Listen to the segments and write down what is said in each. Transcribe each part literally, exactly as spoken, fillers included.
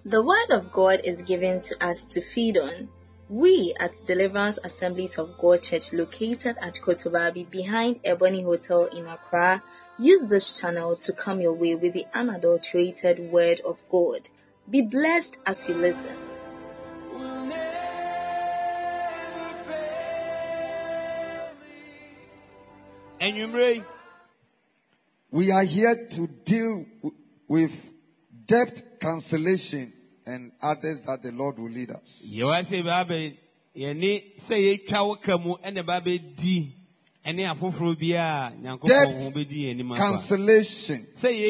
The Word of God is given to us to feed on. We at Deliverance Assemblies of God Church, located at Kotobabi behind Ebony Hotel in Accra, use this channel to come your way with the unadulterated Word of God. Be blessed as you listen. We are here to deal with debt cancellation and others that the Lord will lead us. Debt cancellation.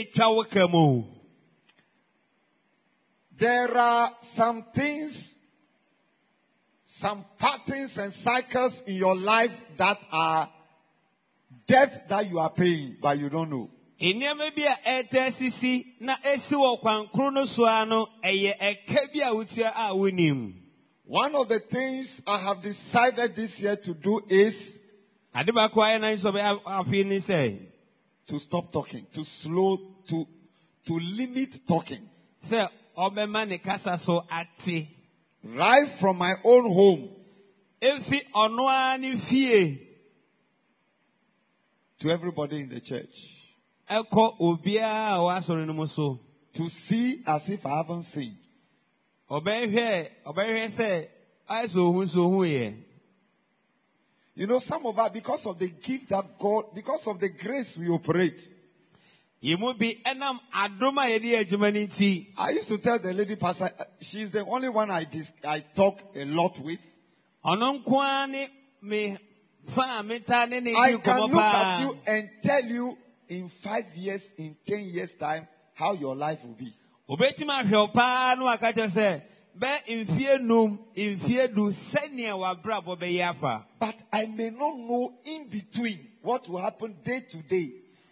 There are some things, some patterns and cycles in your life that are debt that you are paying, but you don't know. One of the things I have decided this year to do is to stop talking, to slow, to to limit talking. Right from my own home to everybody in the church. To see as if I haven't seen. You know, some of us, because of the gift that God, because of the grace we operate. I used to tell the lady pastor, she's the only one I dis- I talk a lot with. I can look at you and tell you in five years, in ten years time, how your life will be. But I may not know in between what will happen day to day.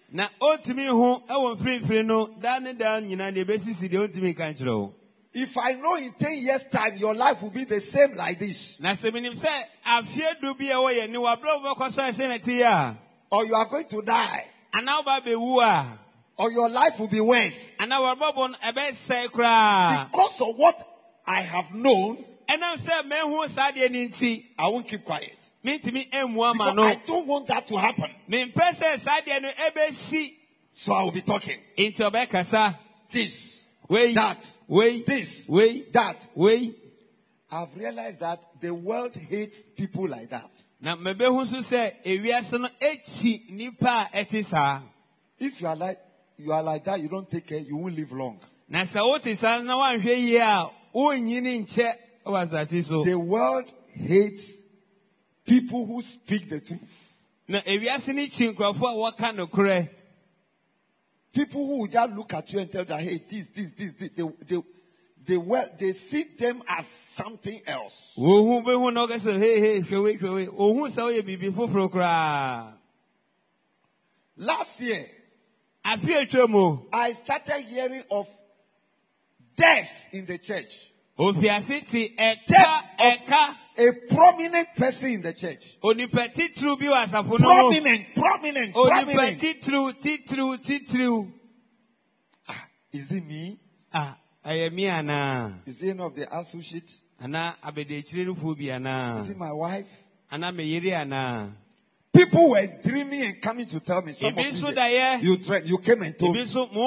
If I know in ten years time your life will be the same like this, or you are going to die, or your life will be worse, because of what I have known, I won't keep quiet. Because I don't want that to happen. So I will be talking. This, that, this, that. I've realized that the world hates people like that. If you are like you are like that, you don't take care, you won't live long. The world hates people who speak the truth. People who will just look at you and tell that, hey, this, this, this, this. They, they, they, well, they see them as something else. Last year, I started hearing of deaths in the church. Death of a prominent person in the church. Prominent, prominent, prominent. Ah, is it me? Ah, I am me, Anna. Is it any of the associates? Anna, is it my wife? Anna, Anna. People were dreaming and coming to tell me. Some of you, you, you came and told me.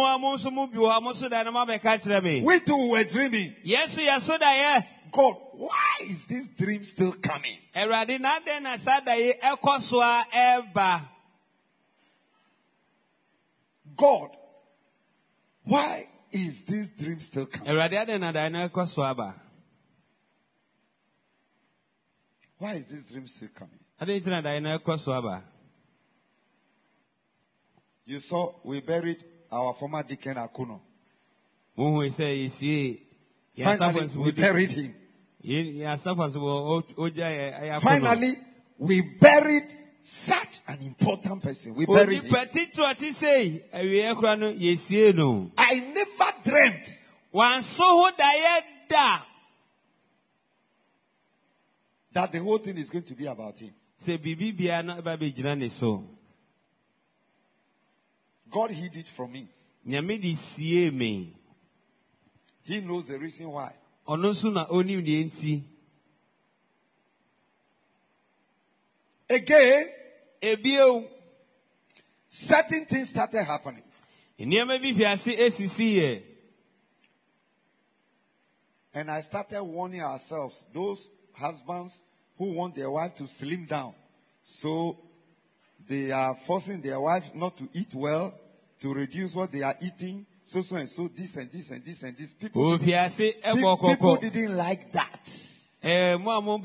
We too were dreaming. Yes, yes, God, why is this dream still coming? God, why is this dream still coming? Why is this dream still coming? You saw we buried our former deacon Akuno. Finally, we buried him. Finally, we buried such an important person. We buried him. I never dreamt that the whole thing is going to be about him. God hid it from me. He knows the reason why. Again, certain things started happening. And I started warning ourselves, those husbands who want their wife to slim down. So they are forcing their wife not to eat well, to reduce what they are eating. So, so, and so, this and this and this and this. People didn't, people didn't like that. I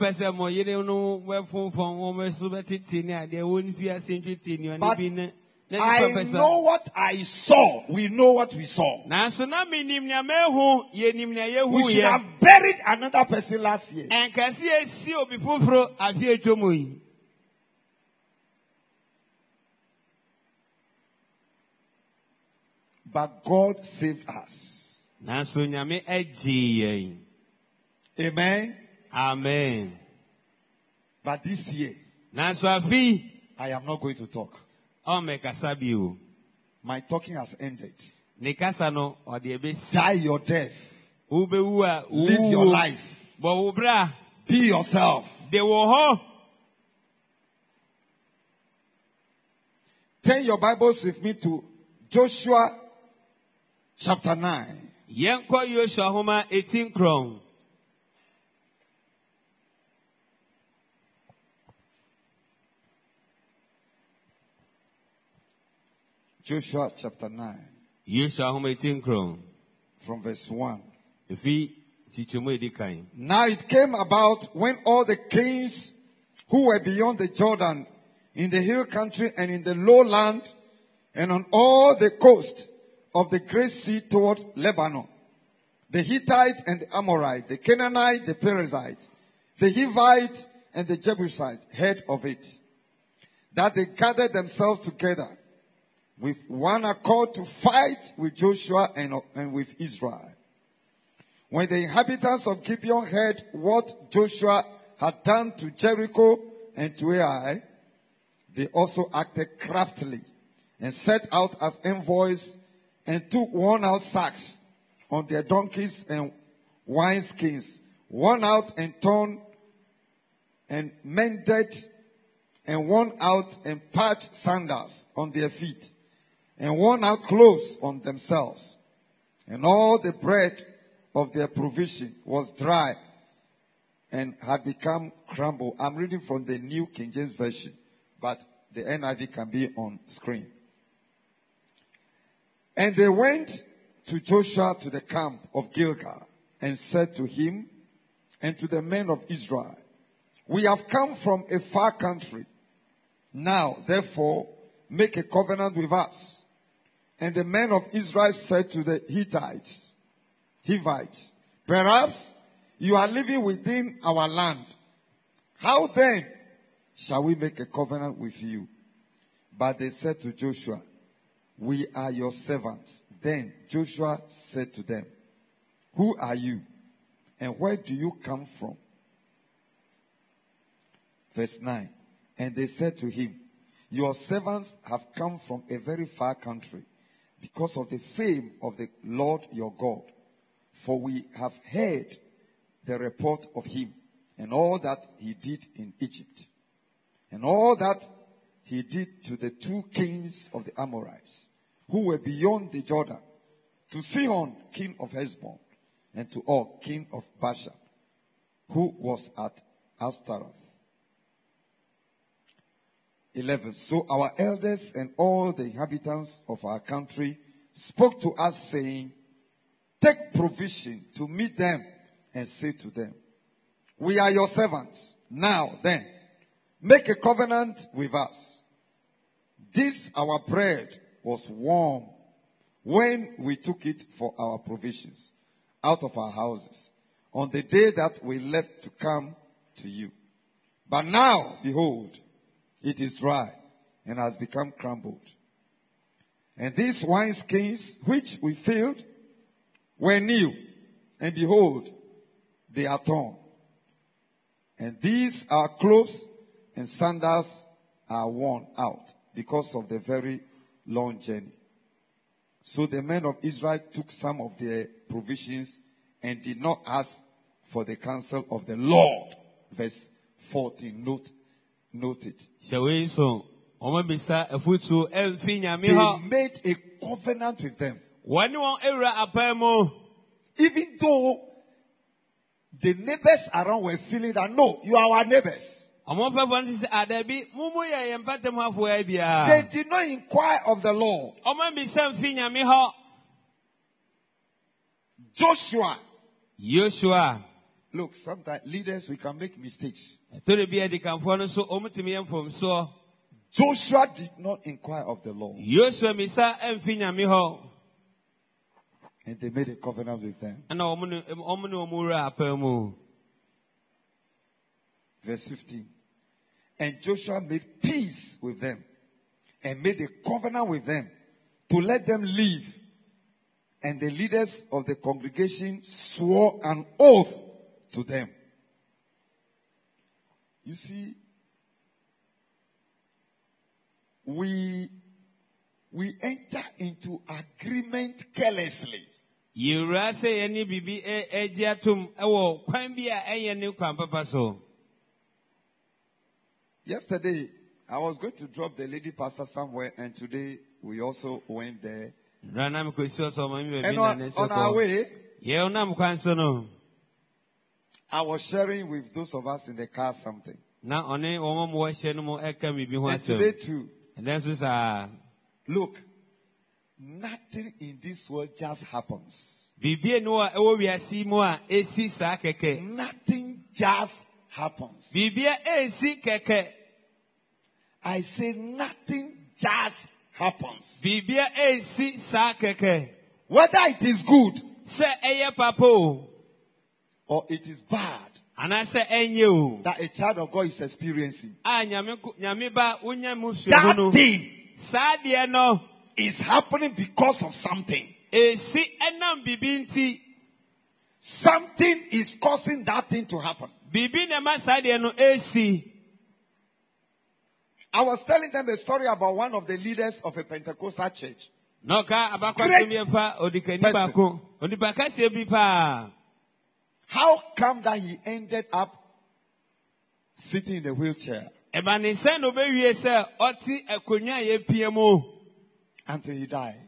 know what I saw. We know what we saw. We should have buried another person last year. But God saved us. Amen. Amen. But this year, I am not going to talk. My talking has ended. Die your death. Live your life. Be yourself. Turn your Bibles with me to Joshua chapter nine. Joshua chapter nine. From verse one. Now it came about when all the kings who were beyond the Jordan, in the hill country and in the lowland, and on all the coast of the great sea toward Lebanon, the Hittite and the Amorite, the Canaanite, the Perizzite, the Hivite and the Jebusite heard of it, that they gathered themselves together with one accord to fight with Joshua and, and with Israel. When the inhabitants of Gibeon heard what Joshua had done to Jericho and to Ai, they also acted craftily and set out as envoys and took worn out sacks on their donkeys and wineskins, worn out and torn and mended and worn out and patched sandals on their feet, and worn out clothes on themselves. And all the bread of their provision was dry and had become crumbled. I'm reading from the New King James Version, but the N I V can be on screen. And they went to Joshua to the camp of Gilgal and said to him and to the men of Israel, we have come from a far country. Now, therefore, make a covenant with us. And the men of Israel said to the Hittites, Hivites, perhaps you are living within our land. How then shall we make a covenant with you? But they said to Joshua, we are your servants. Then Joshua said to them, who are you? And where do you come from? Verse nine. And they said to him, your servants have come from a very far country, because of the fame of the Lord your God. For we have heard the report of him and all that he did in Egypt, and all that he did to the two kings of the Amorites, who were beyond the Jordan, to Sihon, king of Heshbon, and to Og, king of Bashan, who was at Ashtaroth. eleven. So our elders and all the inhabitants of our country spoke to us, saying, take provision to meet them, and say to them, we are your servants. Now then, make a covenant with us. This our bread was warm when we took it for our provisions out of our houses on the day that we left to come to you. But now, behold, it is dry and has become crumbled. And these wineskins which we filled were new, and behold, they are torn. And these our clothes and sandals are worn out because of the very long journey. So the men of Israel took some of their provisions and did not ask for the counsel of the Lord. Verse fourteen. Note, note it. They made a covenant with them. Even though the neighbors around were feeling that, no, you are our neighbors. They did not inquire of the Lord. Joshua. Joshua. Look, sometimes leaders, we can make mistakes. Joshua did not inquire of the Lord. And they made a covenant with them. Verse fifteen. And Joshua made peace with them and made a covenant with them to let them live. And the leaders of the congregation swore an oath to them. You see, we, we enter into agreement carelessly. Yesterday, I was going to drop the lady pastor somewhere, and today we also went there. And on, on our way, I was sharing with those of us in the car something. And today too, look, nothing in this world just happens. Nothing just happens. I say nothing just happens. Whether it is good or it is bad that a child of God is experiencing, that thing is happening because of something. Something is causing that thing to happen. I was telling them a story about one of the leaders of a Pentecostal church. Great person. How come that he ended up sitting in a wheelchair until he died?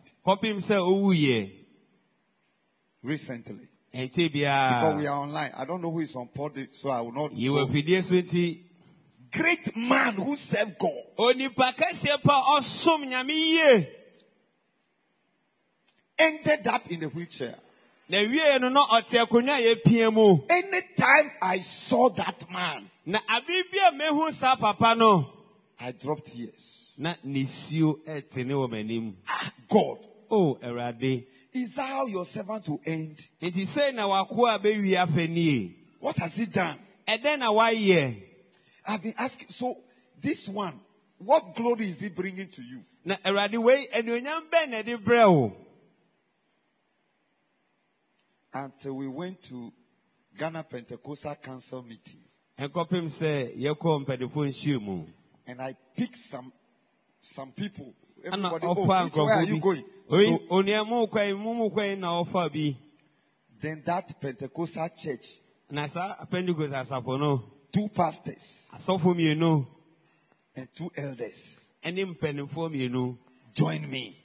Recently. Because we are online. I don't know who is on pod, so I will not go. Great man who served God. Ended up in a wheelchair. Anytime I saw that man, I dropped tears. Ah, God. Oh, Erade. Is that how your servant will end? What has he done? I've been asking, so this one, what glory is he bringing to you? Until we went to Ghana Pentecostal Council meeting. And I picked some some people. Everybody, oh, which way are you going? So, then that Pentecostal church, two pastors and two elders joined me.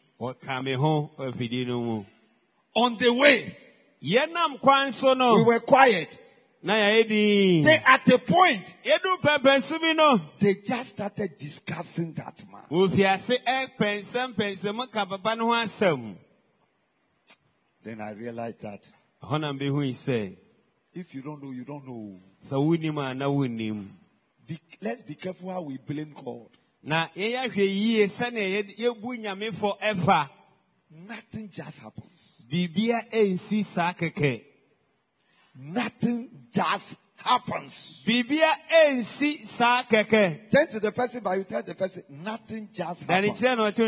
On the way, we were quiet. They at a point, they just started discussing that man. Then I realized that if you don't know, you don't know. Be, let's be careful how we blame God. Nothing just happens. Nothing just happens. Turn to the person, but you tell the person, nothing just happens.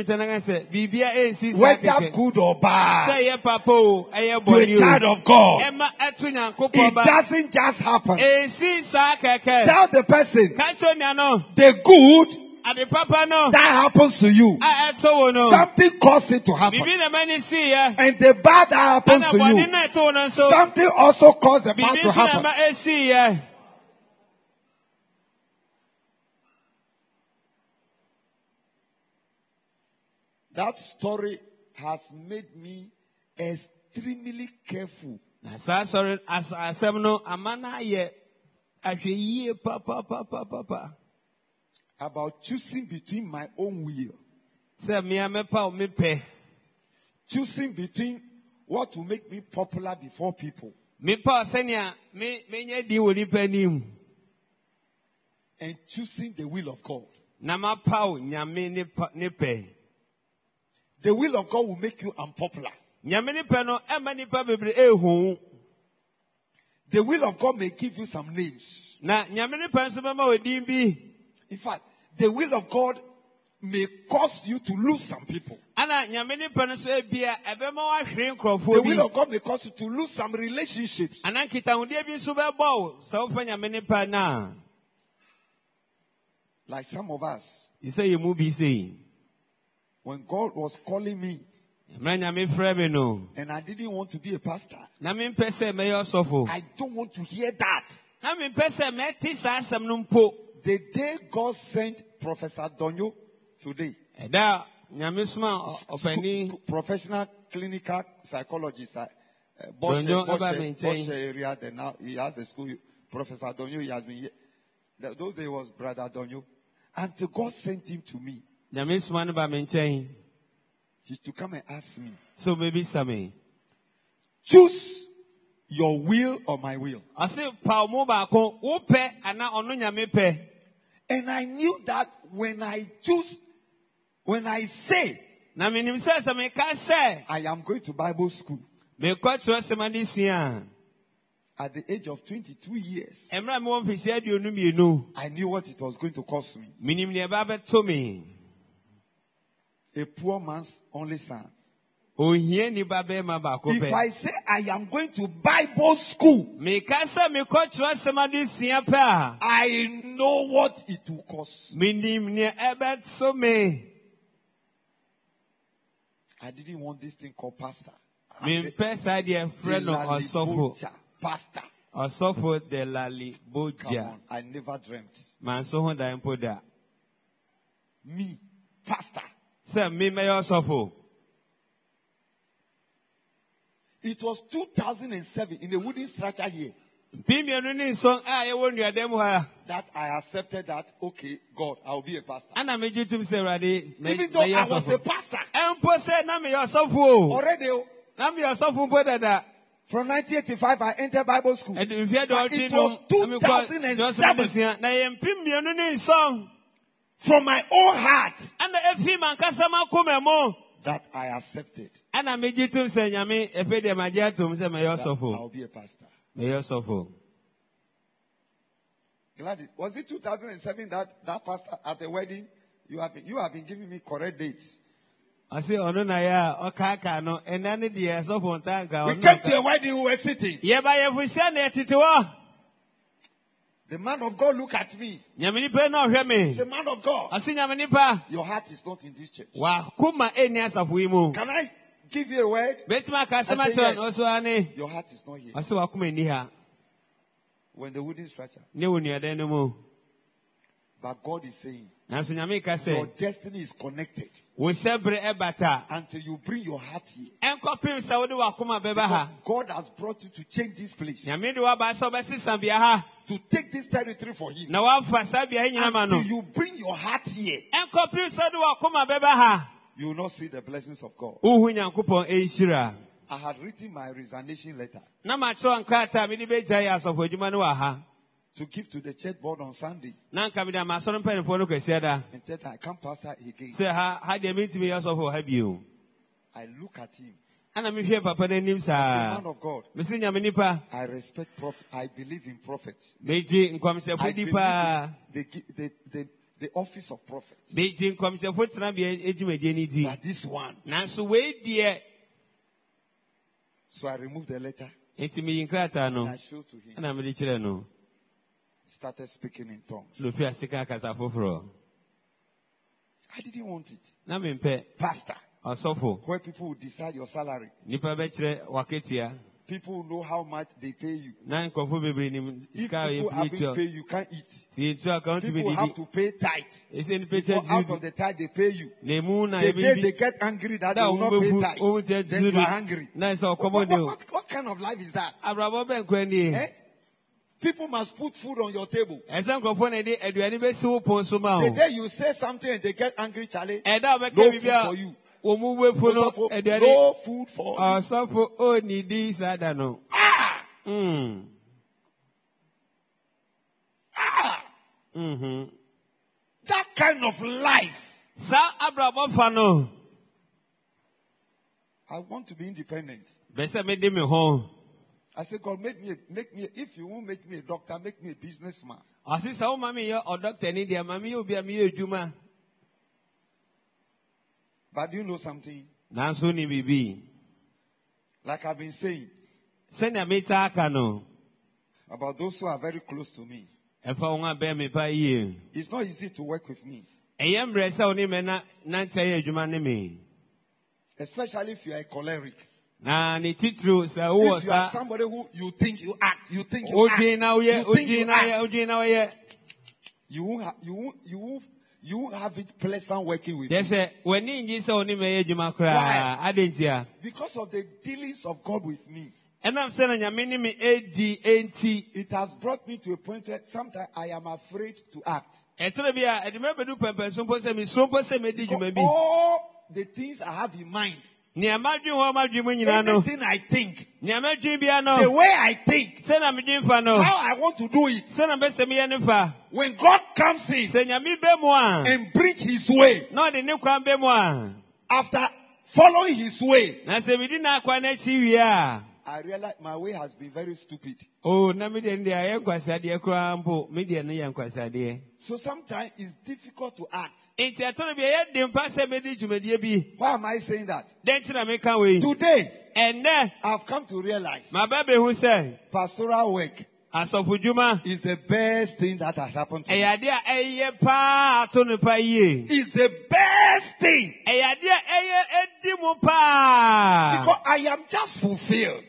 Whether good or bad, to a child of God, it doesn't just happen. Tell the person, the good that happens to you, something causes it to happen. And the bad that happens to you, something also causes the bad to happen. That story has made me extremely careful about choosing between my own will, choosing between what will make me popular before people, and choosing the will of God. The will of God will make you unpopular. The will of God may give you some names. In fact, the will of God may cause you to lose some people. The will of God may cause you to lose some relationships. Like some of us. When God was calling me, and I didn't want to be a pastor, I don't want to hear that. The day God sent Professor Donyo today, school, professional clinical psychologist, uh, Bosch, Bosch, Bosch area, then now he has a school. Professor Donyo, he has been here. Those days was Brother Donyo. Until God sent him to me. He's to come and ask me. So maybe some choose your will or my will. And I knew that when I choose, when I say, I am going to Bible school. At the age of twenty-two years, I knew what it was going to cost me. A poor man's only son. If I say I am going to Bible school, I know what it will cost. I didn't want this thing called pastor. Pastor. Come on, I never dreamt. Me, pastor. It was two thousand seven in the wooden structure here that I accepted that, okay, God, I will be a pastor. Even though I was a pastor. Already. From nineteen eighty-five, I entered Bible school. But it was two thousand seven. From my own heart. That I accepted. That I'll be a pastor. Gladys, was it two thousand seven that, that pastor at the wedding? You have been, you have been giving me correct dates. I say, oh no, na ya, okay, no, and then the so for time. We came to a wedding, we were sitting. Yeah, but if we say that, the man of God look at me. He's a man of God. Your heart is not in this church. Can I give you a word? I say, yes. Your heart is not here. When the wooden structure. But God is saying, your destiny is connected until you bring your heart here. Because God has brought you to change this place. To take this territory for Him. Until you bring your heart here, you will not see the blessings of God. I had written my resignation letter to give to the church board on Sunday. And said, I can't pastor again. I look at him. As a man of God, I respect prophet. I believe in prophets. I believe in the, the, the, the office of prophets. But this one. So I removed the letter. And I showed to him. Started speaking in tongues. I didn't want it. Pastor. Where people will decide your salary. People know how much they pay you. If people haven't paid, you can't eat. People have to pay tithe. Before out of the tithe they pay you. The day they get angry that they will not pay tithe, then you are hungry. What, what, what, what kind of life is that? Eh? People must put food on your table. The day you say something and they get angry, Charlie, no food for you. No food for you. Ah! Ah! Mm-hmm. That kind of life. I want to be independent. I said, God, make me, make me, if you won't make me a doctor, make me a businessman. But do you know something? Like I've been saying, about those who are very close to me, it's not easy to work with me. Especially if you are a choleric. If you are somebody who you think you act, you think you act, you think you act, you won't, ha- you won't, you won't, you won't have it pleasant working with me. Why? Because of the dealings of God with me. It has brought me to a point where sometimes I am afraid to act. All the things I have in mind, anything I think, the way I think, how I want to do it, when God comes in and bring His way, after following His way, I realize my way has been very stupid. So sometimes it's difficult to act. Why am I saying that? Today, I've come to realize pastoral work is the best thing that has happened to me. It's the best thing. Because I am just fulfilled.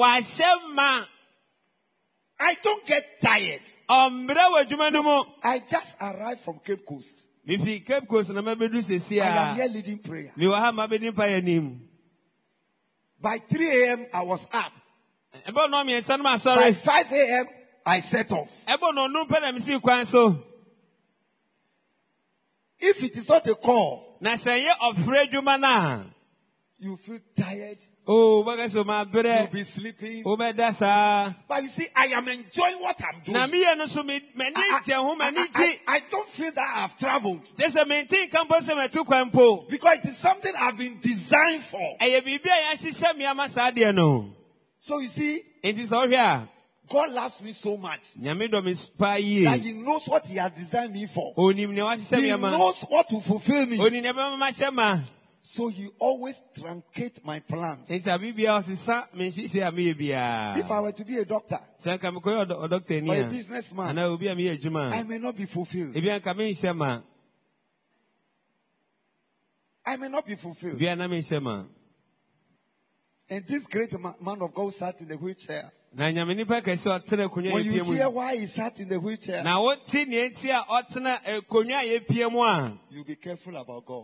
I don't get tired. I just arrived from Cape Coast. I am here leading prayer. By three a.m. I was up. By five a.m. I set off. If it is not a call, you feel tired. You'll be sleeping. But you see, I am enjoying what I'm doing. I, I, I, I don't feel that I've traveled. Because it is something I've been designed for. So you see, God loves me so much that He knows what He has designed me for. He knows what to fulfill me. So He always truncates my plans. If I were to be a doctor or a businessman, I may not be fulfilled. I may not be fulfilled. And this great man of God sat in the wheelchair. When you hear why he sat in the wheelchair, you be careful about God.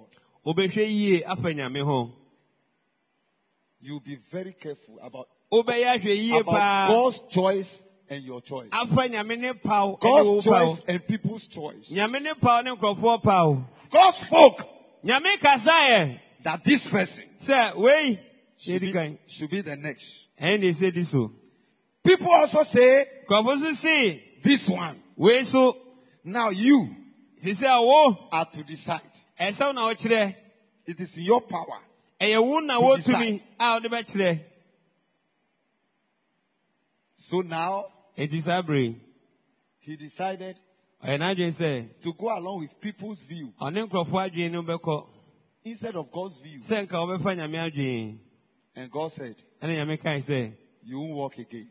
You'll be very careful about, about God's choice and your choice. God's choice and people's choice. God spoke that this person should be, should be the next. And they say this. People also say this one. Now you are to decide. It is in your power to decide. So now it is a brain. He decided to go along with people's view instead of God's view. And God said, you won't walk again.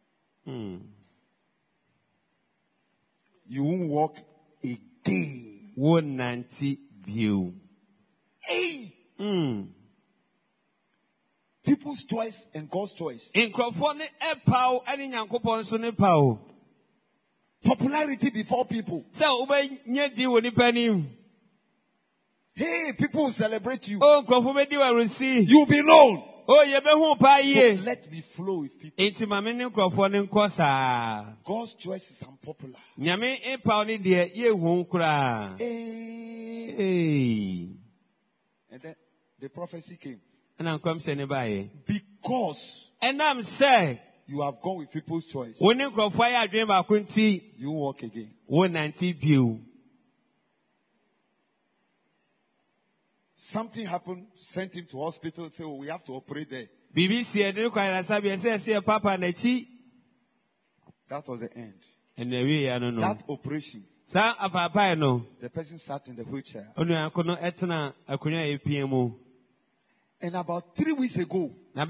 Hmm. You won't walk again. One ninety view. Hey. Mm. People's choice and God's choice. In Crawford, a pow, any young coupon soon pow. Popularity before people. So, when you do any penny. Hey, people will celebrate you. Oh, Crawford, you will receive. You'll be known. Oh, you be home by ye. So let me flow with people. It's my mini Crawford and Cosa. God's choice is unpopular. Yame a pound dear, ye won't cry. Hey. Hey. And then the prophecy came. And I'm come saying by because and I'm saying you have gone with people's choice. When you grow fire dream about Kunti, you walk again. One ninety view. Something happened, sent him to hospital, say, oh, we have to operate there. B B C I didn't quite say, say, Papa Nechi. That was the end. And the way I don't know. That operation. Sa Papa, no. The person sat in the wheelchair. Only I could not etna, I could not A P M O. And about three weeks ago, I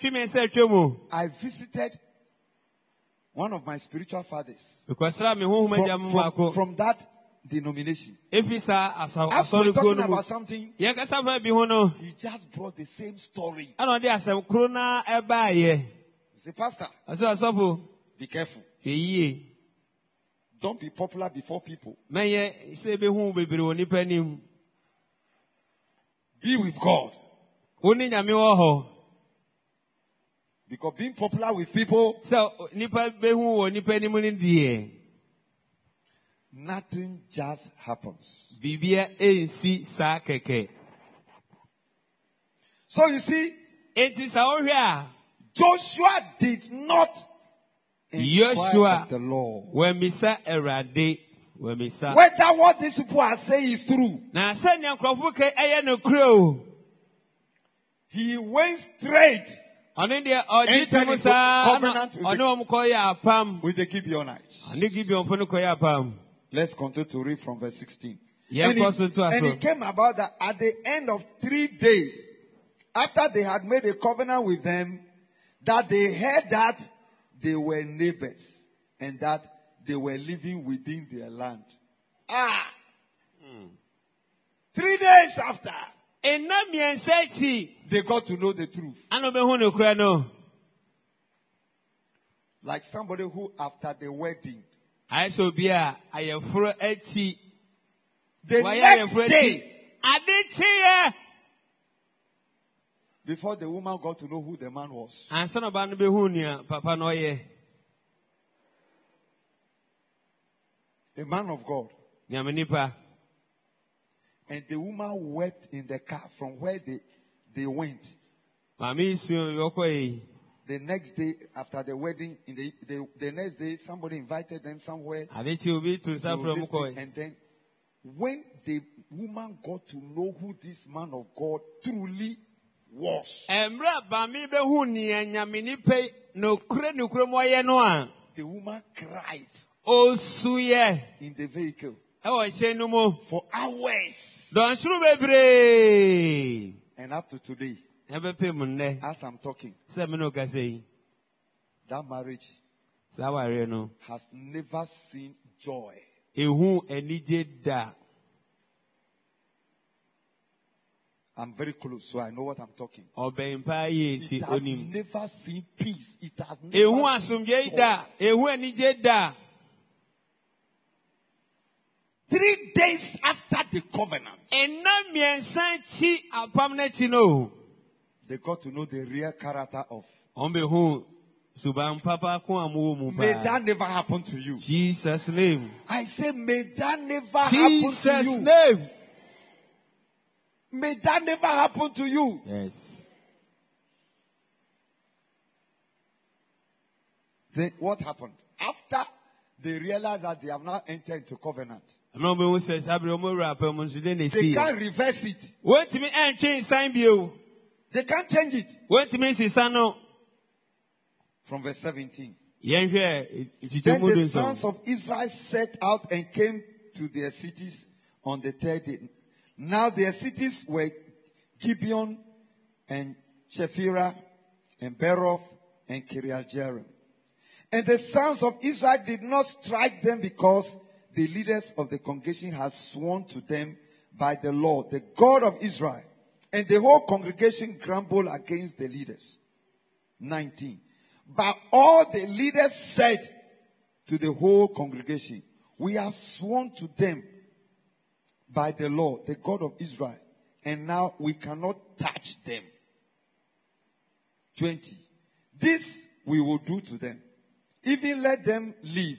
visited one of my spiritual fathers. Because from, from, from that denomination. If he's a, as we're talking about something, he just brought the same story. I know there's some corona eba ye. Say, Pastor, be careful. Don't be popular before people. Be with God. Because being popular with people, so nothing just happens. So you see, it is our here. Joshua did not inquire of the Lord when we say erade, when we say whether what these people are saying is true. Now, send your crop no crow. He went straight on India or entered into covenant with the, with the Gibeonites. Let's continue to read from verse sixteen. Yeah, and, it, and it came about that at the end of three days, after they had made a covenant with them, that they heard that they were neighbors and that they were living within their land. Ah! Hmm. Three days after, they got to know the truth. Like somebody who after the wedding, I so be a I am for eighty. The next day, I did see before the woman got to know who the man was. And son of Behunia, Papa Noye. A man of God. Yamanipa. And the woman wept in the car from where they, they went. The next day after the wedding, in the, the, the next day, somebody invited them somewhere. And then when the woman got to know who this man of God truly was, the woman cried oh, suye in the vehicle for hours. And up to today, as I'm talking, that marriage has never seen joy. I'm very close, so I know what I'm talking. It has never seen peace. It has never seen joy. Three days after the covenant, they got to know the real character of. May that never happen to you. Jesus' name. I say, may that never Jesus happen to you. Name. May that never happen to you. Yes. Then what happened? After they realized that they have now entered into covenant, they can't reverse it. They can't change it. From verse seventeen. Then the sons of Israel set out and came to their cities on the third day. Now their cities were Gibeon and Shephirah and Beroth and Kiriath Jearim. And the sons of Israel did not strike them because the leaders of the congregation had sworn to them by the Lord, the God of Israel. And the whole congregation grumbled against the leaders. nineteen. But all the leaders said to the whole congregation, we have sworn to them by the Lord, the God of Israel, and now we cannot touch them. twenty. This we will do to them. Even let them leave.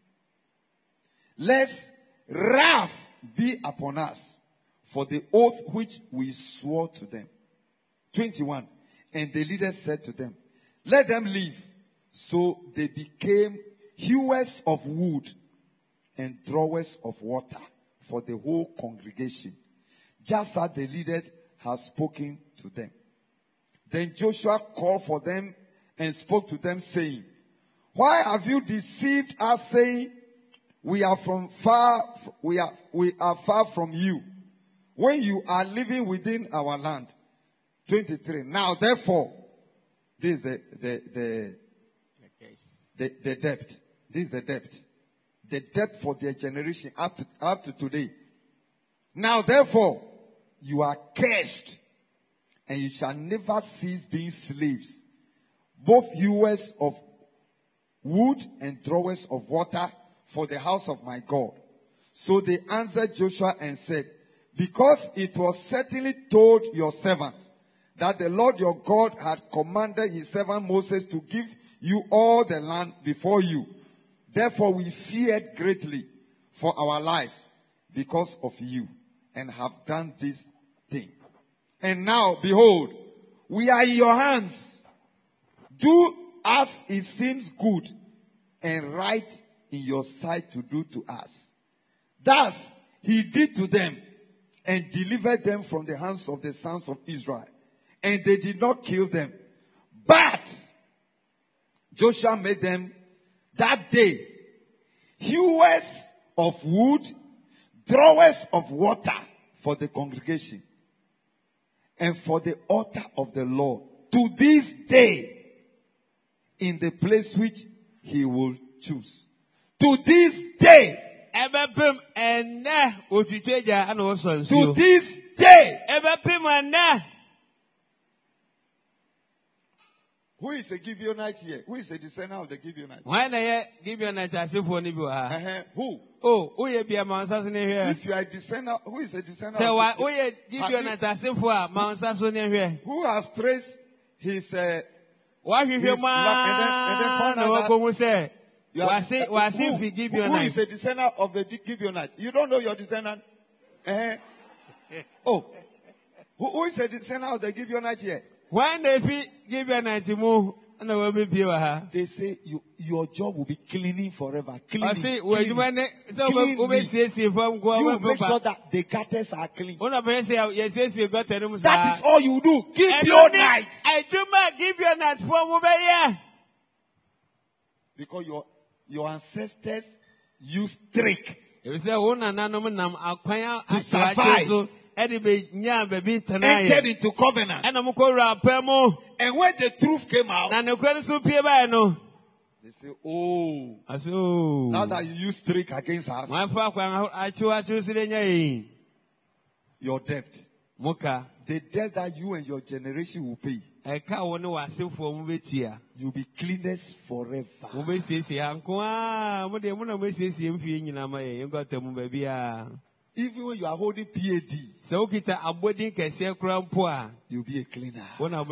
Lest wrath be upon us for the oath which we swore to them. twenty-one. And the leaders said to them, let them leave. So they became hewers of wood and drawers of water for the whole congregation, just as the leaders had spoken to them. Then Joshua called for them and spoke to them, saying, why have you deceived us, saying, we are from far, we are, we are far from you, when you are living within our land? twenty-three. Now, therefore, this is the, the, the, the, the debt. This is the debt. The debt for their generation up to, up to today. Now, therefore, you are cursed, and you shall never cease being slaves, both hewers of wood and drawers of water for the house of my God. So they answered Joshua and said, because it was certainly told your servant that the Lord your God had commanded his servant Moses to give you all the land before you. Therefore we feared greatly for our lives because of you, and have done this thing. And now, behold, we are in your hands. Do as it seems good and right in your sight to do to us. Thus he did to them and delivered them from the hands of the sons of Israel. And they did not kill them. But Joshua made them that day hewers of wood, drawers of water for the congregation, and for the altar of the Lord, to this day, in the place which he will choose. To this day. To this day. Who is a Gibeonite here? Who is a descendant of the Gibeonite? Why na Gibeonite asifo ni bi wa? Who? Oh, who ye bia mansa so ne hwe? If you are a descendant, who is a descendant? Say why who ye Gibeonite asifo a mansa so ne hwe? Who has traced his uh Why hwe hwe ma? And then and then found out that say wasi wasi fi Gibeonite. Who is a descendant of the Gibeonite? You don't know your descendant? Eh? Oh. Who, who is a descendant of the Gibeonite here? When they give you a night move, they say you, your job will be cleaning forever. Cleaning. I say, cleaning. Cleaning. You will make sure that the gutters are clean. That is all you do. Give your night. I do not give your night for because your your ancestors used trick to survive. Entered into covenant. And when the truth came out, they say, oh, now that you use trick against us, your debt, the debt that you and your generation will pay, you'll be cleanest forever. Even when you are holding P A D, you'll be a cleaner.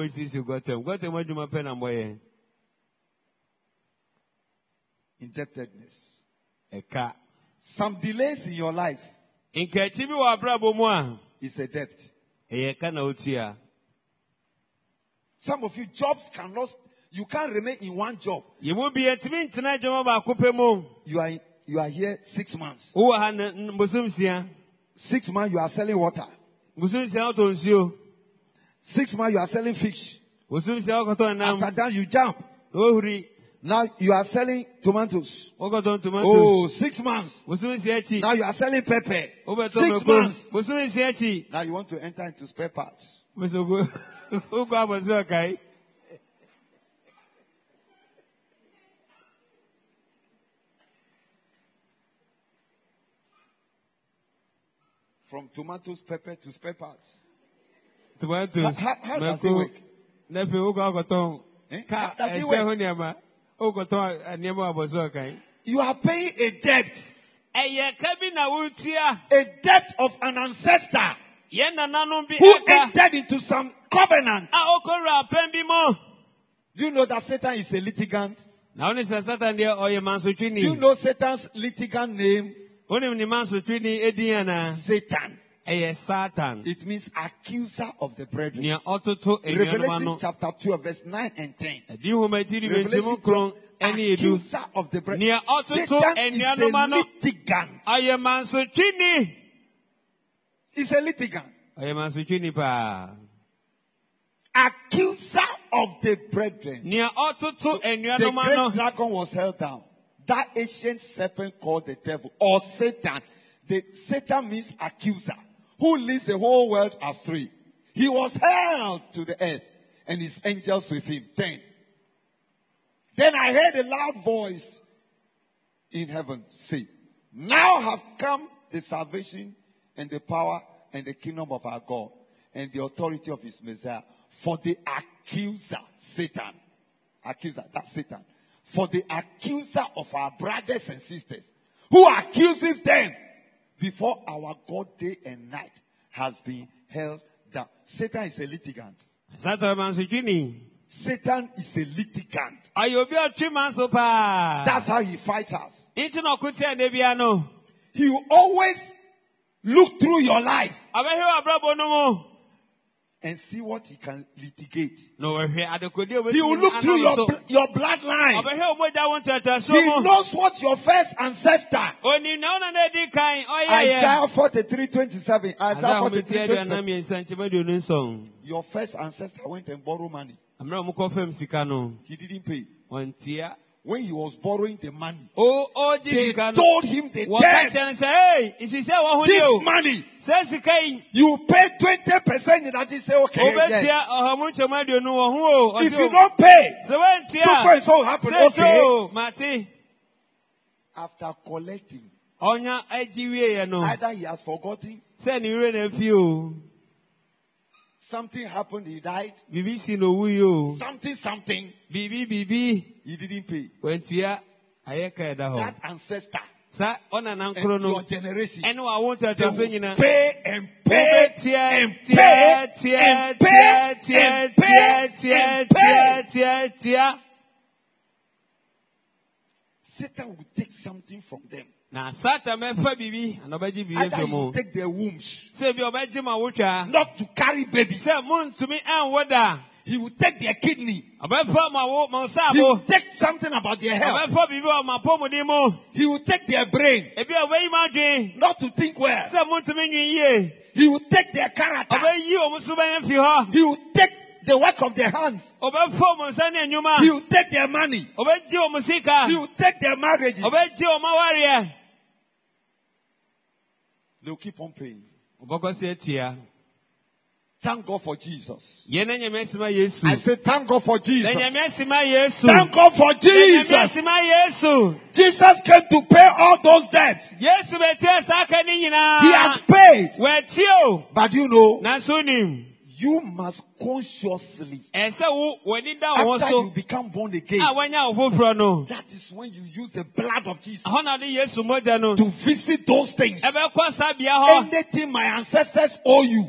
Indebtedness. Some delays in your life is a debt. Some of you, jobs cannot, you can't remain in one job. You are in You are here six months. Six months you are selling water. Six months you are selling fish. After that you jump. Now you are selling tomatoes. Oh, six months. Now you are selling pepper. Six months. Now you want to enter into spare parts. From tomatoes, pepper to spare parts. Tomatoes. How, how, how does it work? Eh? How does it work? You are paying a debt. A debt of an ancestor who entered into some covenant. Do you know that Satan is a litigant? Do you know Satan's litigant name? Satan. It means accuser of the brethren. Revelation chapter two, verse nine and ten. Revelation twelve, accuser of the brethren. Satan is a litigant. He's a litigant. Accuser of the brethren. So the great dragon was held down. That ancient serpent called the devil or Satan. The Satan means accuser, who leads the whole world astray. He was held to the earth, and his angels with him. Ten. Then I heard a loud voice in heaven say, now have come the salvation and the power and the kingdom of our God and the authority of his Messiah. For the accuser, Satan, accuser, that's Satan. For the accuser of our brothers and sisters, who accuses them before our God day and night, has been held down. Satan is a litigant. Satan is a litigant. That's how he fights us. He will always look through your life and see what he can litigate. He will look through your, your bloodline. He knows what your first ancestor. Isaiah forty-three twenty-seven. Isaiah forty-three twenty-seven. Your first ancestor went and borrowed money. He didn't pay. When he was borrowing the money, oh, oh, they told him the debt. This money, you pay twenty percent and that he say, okay, yes. If you don't pay, so and so happen, okay. After collecting, either he has forgotten, something happened, he died. Something, something. He didn't pay. That ancestor and your generation, they will pay and pay and pay and pay and pay and pay. Satan will take something from them. Now, Satan either he will take their wombs, not to carry babies. He will take their kidney. He will take something about their health. He will take their brain, not to think well. He will take their character. He will take the work of their hands. He will take their money. He will take their marriages. They'll keep on paying. Thank God for Jesus. I said, thank God for Jesus. Thank God for Jesus. Jesus came to pay all those debts. He has paid. But you know, you must consciously, after you become born again, that is when you use the blood of Jesus to visit those things. Anything my ancestors owe you,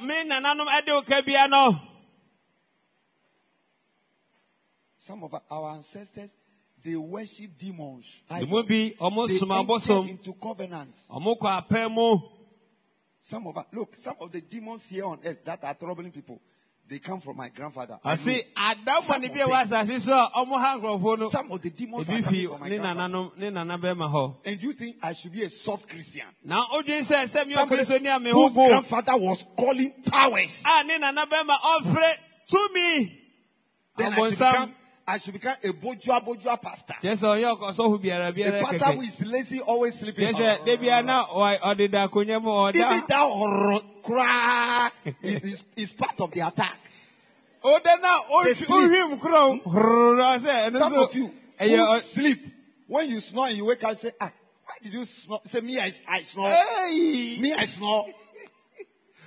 some of our ancestors, they worship demons. They enter into covenants. Some of us, look, some of the demons here on earth that are troubling people, they come from my grandfather. I see. Some of, some of the demons are coming from my grandfather. And you think I should be a soft Christian? Somebody whose grandfather was calling powers. Then I should become, I should become a bourgeois, bourgeois pastor. Yes, a pastor who is lazy, always sleeping. Yes, even that cry is, is part of the attack. Some of you who sleep, when you snore and you wake up, say, ah, why did you snore? Say, me, I, I snore. Hey. Me, I snore.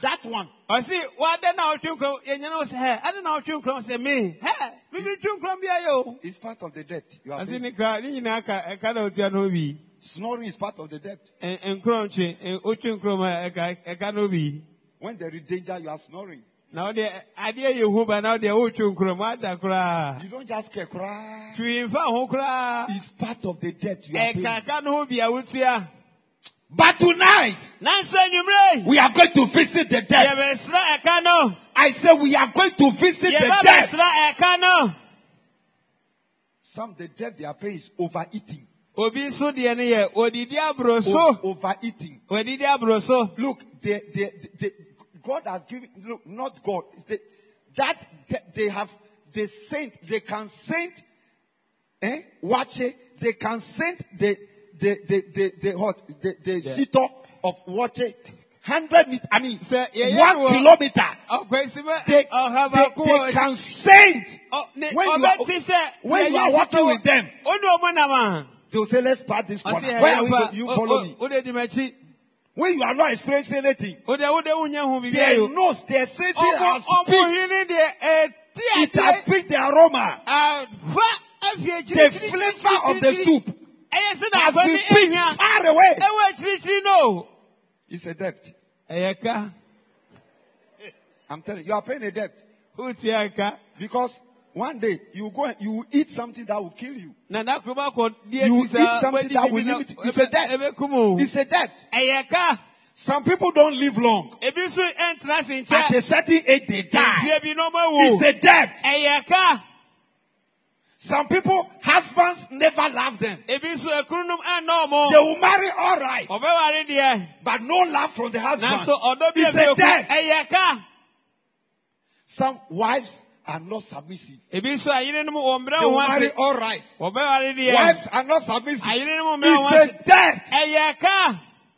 that one. I see what then our twinkle, you know, say, I don't know, twinkle, say me. Hey, maybe twinkle, yo. It's part of the debt. You are I see the crowd, you know, I can't know be. Snoring is part of the debt. And crunchy, and ocean chroma, I can't be. When there is danger, you are snoring. Now the idea you who by now the ocean chroma, you don't just care, cry. It's part of the debt you are paying. I can't be out here. But tonight, we are going to visit the debt. I said we are going to visit the debt. Some of the debt they are paying is overeating. Obi so de ne ye odidi abroso O- overeating. odidi abroso. Look, the, the, the, the, God has given. Look, not God. The, that they, they have the saint. They can send. Eh? Watch it. They can send the the the the the what the the yeah. Shito of water. Hundred meter. I mean, Sir, yeah, yeah, one kilometer. Oh, they, they, they can send. Oh, when you are, when you are working with them. They will say, let's part this corner. Where are we going? You follow me. When you are not experiencing anything, their nose, their senses has picked. It has picked the aroma. The flavor of the soup has been picked far away. It's a debt. I'm telling you, you are paying a debt. Because one day you go and you will eat something that will kill you. You will eat something that will limit you. It's a debt. It's a debt. Some people don't live long. At a certain age they die. It's a debt. Some people, husbands never love them. They will marry all right. But no love from the husband. It's a debt. Some wives are not submissive. They will marry all right. Wives are not submissive. It's a debt.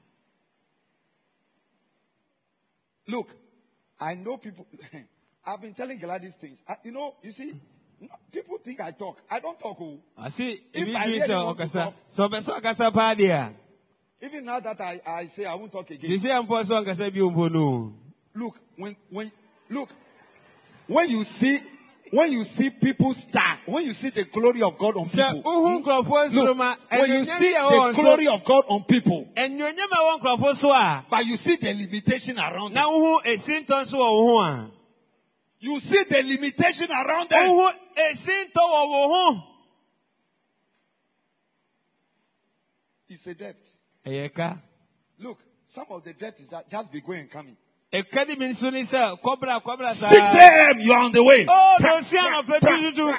Look, I know people. I've been telling Gladys things. I, you know, you see, people think I talk. I don't talk. I see. If I really want to talk, even now that I, I say I won't talk again. Look, when when look, when you see when you see people start, when you see the glory of God on people, look, when you see the glory of God on people, but you see the limitation around them. You see the limitation around them. It's a debt. Look, some of the debt is just be going and coming. six a.m. you are on the way. Oh, no,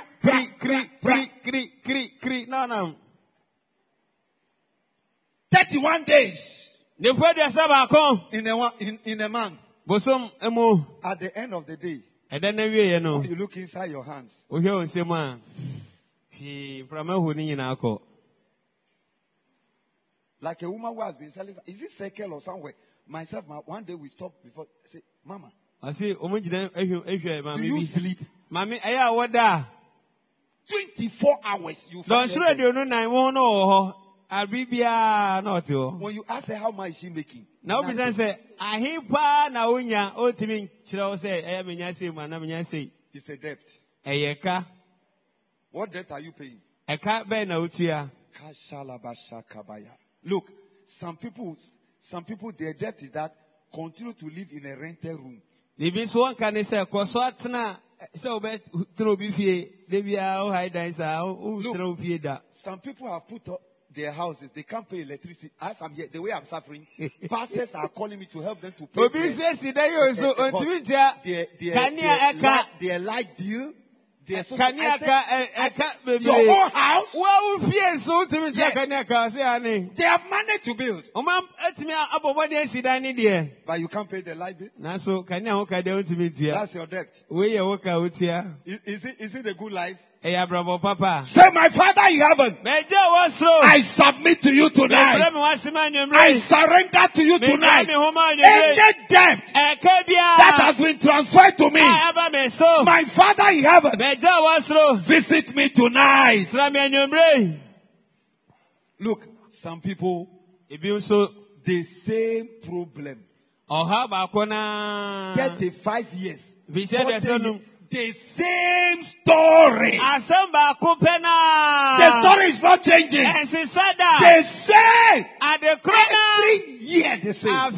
thirty-one days in a, in, in a month. At the end of the day, when you look inside your hands, like a woman who has been selling, is it Circle or somewhere? Myself, my, one day we stopped before. I say, Mama, I see. Do you sleep? Mommy, I what da? Twenty-four hours. You don't sure you know nine one oh. I'll be not you. When you ask her how much is she making? Now we say, I hear pa na unya. Oh, to me, she say, I am in yasi, man. I'm in yasi. It's a debt. A yeka. What debt are you paying? I can't bear no tia. Look, some people. Some people, their debt is that continue to live in a rented room. Look, some people have put up their houses. They can't pay electricity. As I'm here, the way I'm suffering, pastors are calling me to help them to pay their, their, their, their, their light bill. Their so I said, I said, your own house? Yes. They have money to build. But you can't pay the light bill. That's your debt. Is it, is it a good life? Say, my Father in heaven, I submit to you tonight. I surrender to you tonight. Any debt that has been transferred to me, my Father in heaven, visit me tonight. Look, some people, the same problem. thirty-five years. The same story. The story is not changing. The same. Every year the same.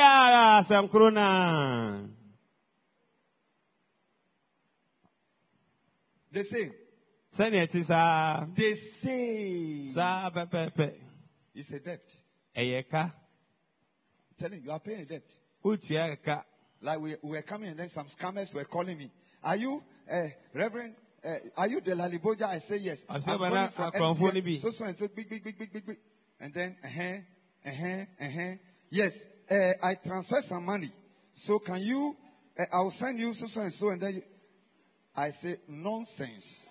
The same. The same. It's a debt. I'm telling you, you are paying a debt. Like we, we were coming and then some scammers were calling me. Are you, uh, Reverend, uh, are you the Laliboja? I say yes. I'm calling from M T N. So, so, and so, big, big, big, big, big, big. And then, uh-huh, uh-huh, uh-huh. Yes, uh, I transfer some money. So can you, uh, I'll send you so, so, and so. And then you, I say, nonsense.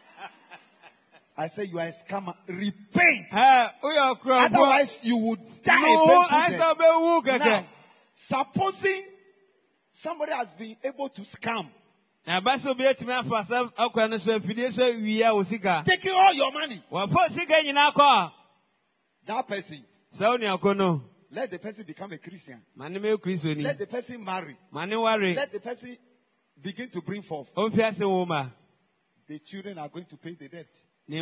I say, you are a scammer. Repent. Otherwise, you would die. No, now, supposing somebody has been able to scam, taking all your money, that person, let the person become a Christian. Let the person marry. Let the person begin to bring forth. The children are going to pay the debt.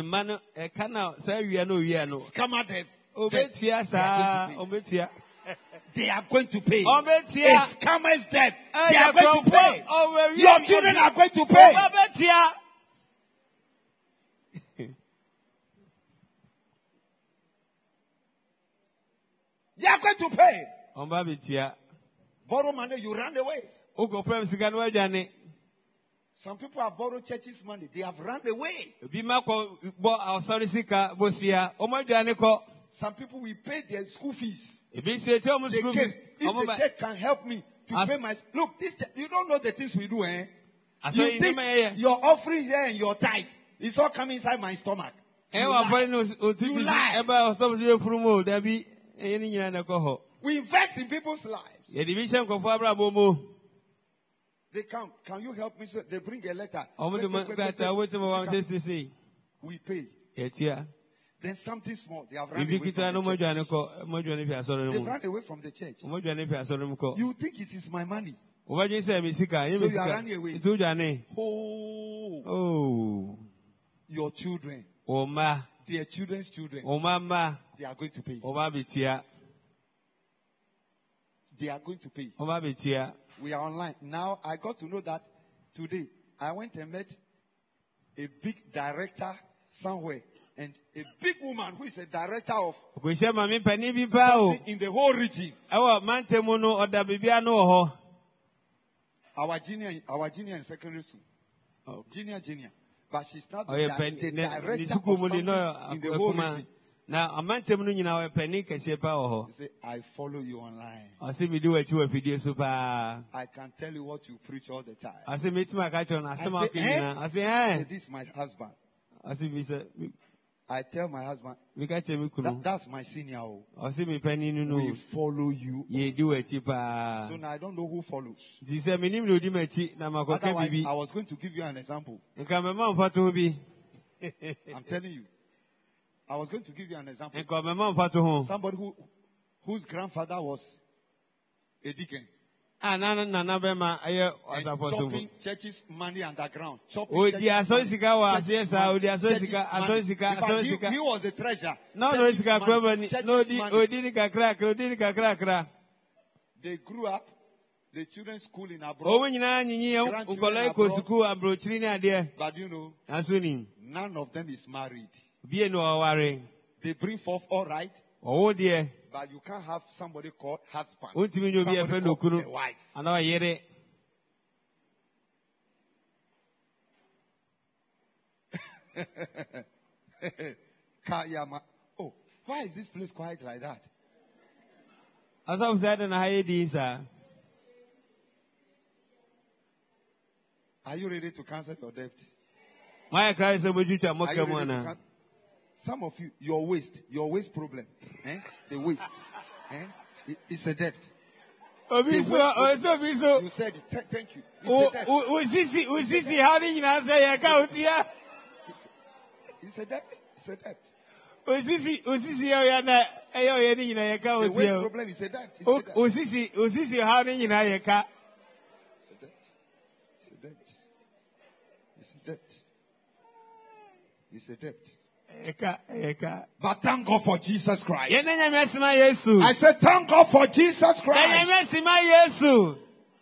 Scammer debt. debt. They are going to pay. A scammer's debt. They are going to pay. Your children are going to pay. They are going to pay. Borrow money, you run away. Some people have borrowed church's money. They have run away. Some people will pay their school fees. They came. If the church can help me to pay my... Look, this you don't know the things we do, eh? You think your offering here and your tithe is all coming inside my stomach. You lie. You lie. We invest in people's lives. They come. Can you help me? So they bring a letter. We pay. Then something small. They have run away from the church. They've run away from the church. You think it is my money. So you are running away. Oh. Oh. Your children. Their children's children. They are going to pay. They are going to pay. We are online. Now, I got to know that today. I went and met a big director somewhere. And a big woman who is a director of something in the whole region. Our junior, our junior in secondary school. Oh. Junior, junior. But she's not the, di- the director of something in the whole region. Now, a man tell you now a penny can say, I follow you online. I see me do a two video super. I can tell you what you preach all the time. I say, meet my catch on. I say, eh? I say, eh? This is my husband. I see, Mister I tell my husband, that, that's my senior. We follow you. So now I don't know who follows. Otherwise, I was going to give you an example. I'm telling you. I was going to give you an example. Somebody who, whose grandfather was a deacon. Ah, no, no, no, no, no, chopping churches money underground. Chopping oh, churches money. Churches money. Churches money. He, he was a treasurer. No, no, it's a problem. No, they grew up. The children's school in abroad. Abroad. But you know, none of them is married. They bring forth all right. Oh dear. But you can't have somebody called husband. Somebody called a wife. Oh, why is this place quiet like that? As I said, and I sir. Are you ready to cancel your debt? My cry is about you to can- Some of you, your waist, your waist problem, eh? The waist, eh? It, it's a debt. You said it. Th- thank you. It's a debt. How did you answer your account here? It's a debt. It's a debt. Osisi, osisi ya na eyo ye ni nyina yeka The waist otio. problem is a debt. It's a debt. Osisi, osisi ha ni nyina yeka. It's a debt. It's a debt. It's a debt. It's a debt. Eka, eka. But thank God for Jesus Christ. Ye na nyame asima Yesu. I said thank God for Jesus Na Christ. nyame asima Yesu.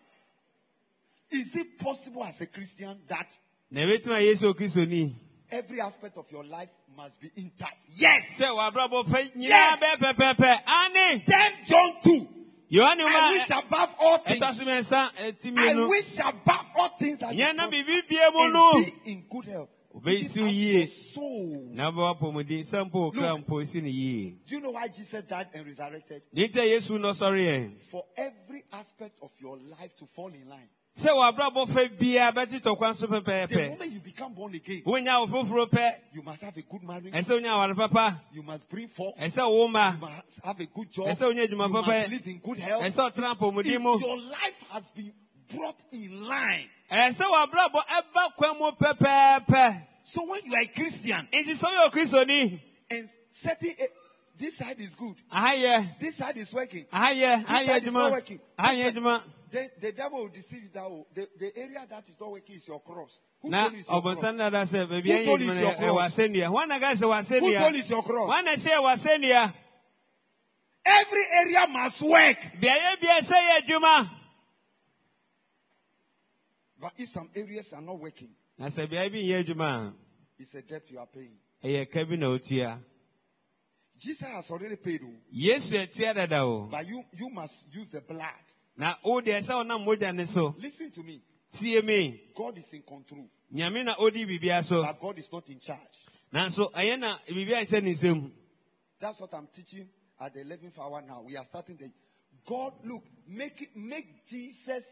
Is it possible as a Christian that Na betima Yesu Kristo ni. every aspect of your life must be intact? Yes. Se wa brabo pe nyina Yes. be pe pe pe. Ani. Then John two. Yohane I ma. wish above all things. Etasumensa I etimienu. wish above all things that Ye you na prosper bibi bie mu no. and be in good health. Obe Even si as yie. your soul. Na ba pomodi sampo krampo si ni yi. Do you know why Jesus died and resurrected? Nite Yesu no sorry e. For every aspect of your life to fall in line. Se wa brabo fe bia be ti to kwan so The pepepe. moment you become born again, Wonya ofoforo pe. you must have a good marriage. Ese wonya wale papa. You must bring forth. Ese wo ma. You must have a good job. Ese wonya You adwuma must papa. live in good health. Ese otrampo mudi If mu. your life has been brought in line. Ese wa brabo eba kwan mu pepepe. So when you are a Christian Inti so yo Kristo ni. and setting a, this side is good, Ahaye. this side is working, Ahaye. this Ahaye side is not adwuma. working. Ahaye adwuma. Then the devil will deceive you that oh, the, the area that is not working is your cross. Who Na told you it's your cross? obosanda da se baby Who told ayi you it's your e cross? wasenia. Wana ga se Who wasenia. told you it's your cross? Wana se wasenia. Every area must work. Bia ye bia se ye adwuma. But if some areas are not working, Na se bia bi ye adwuma. it's a debt you are paying. Eye ka bi na otia. Jesus has already paid you, Yesu etia dada o. but you, you must use the blood. Na o de se ona moja ne so. Listen to me. Tie me. God is in control, Nyame na odi bibia so. but God is not in charge. Nanso eye na bibia nse ni nsem. That's what I'm teaching at the eleventh hour now. We are starting the God, look, make it, make Jesus,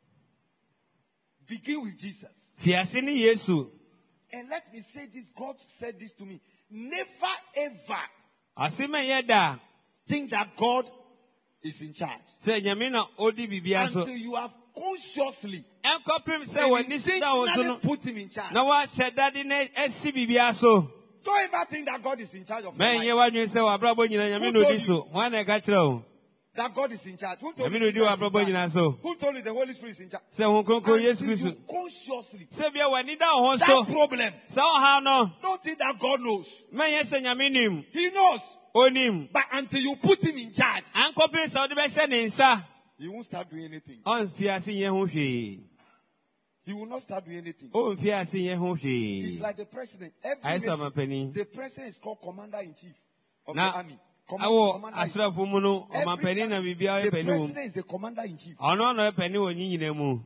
begin with Jesus. Fiase ni Yesu. And let me say this, God said this to me. Never ever Asime ye da. think that God is in charge Se nyame na odi bibia so. until you have consciously Enkopim se and wani si da wo so intentionally no. put him in charge. Na wa hyedade na esi bibia so. Don't ever think that God is in charge of your Men ye life. wadwen se wa brabo nyina nyame Who no told di so. Wana e ka kire o. That God is in charge. Who told Nyame you no Jesus di wa is in brabo nyina charge? so. Who told you the Holy Spirit is in charge? Se hon kronkron Yesu Until Kristo. you consciously. Se bia wani da ho so. That problem. Se o ha no. Don't think that God knows. Men ye se nyame nim. He knows. Onim. But until you put him in charge, Ankopim se odi be se ne nsa. he won't start doing anything. On fiase ye ho hwe. He will not start doing anything. On fiase ye ho It's hwe. like the president. Every Ai so nation, mapani. the president is called commander in chief of Na the army. Com- awo commander-in-chief. asrafo mu no o Every mapani na time, bibia the ye pani wo. president is the commander in chief. Ono no e pani wo nyinyina mu.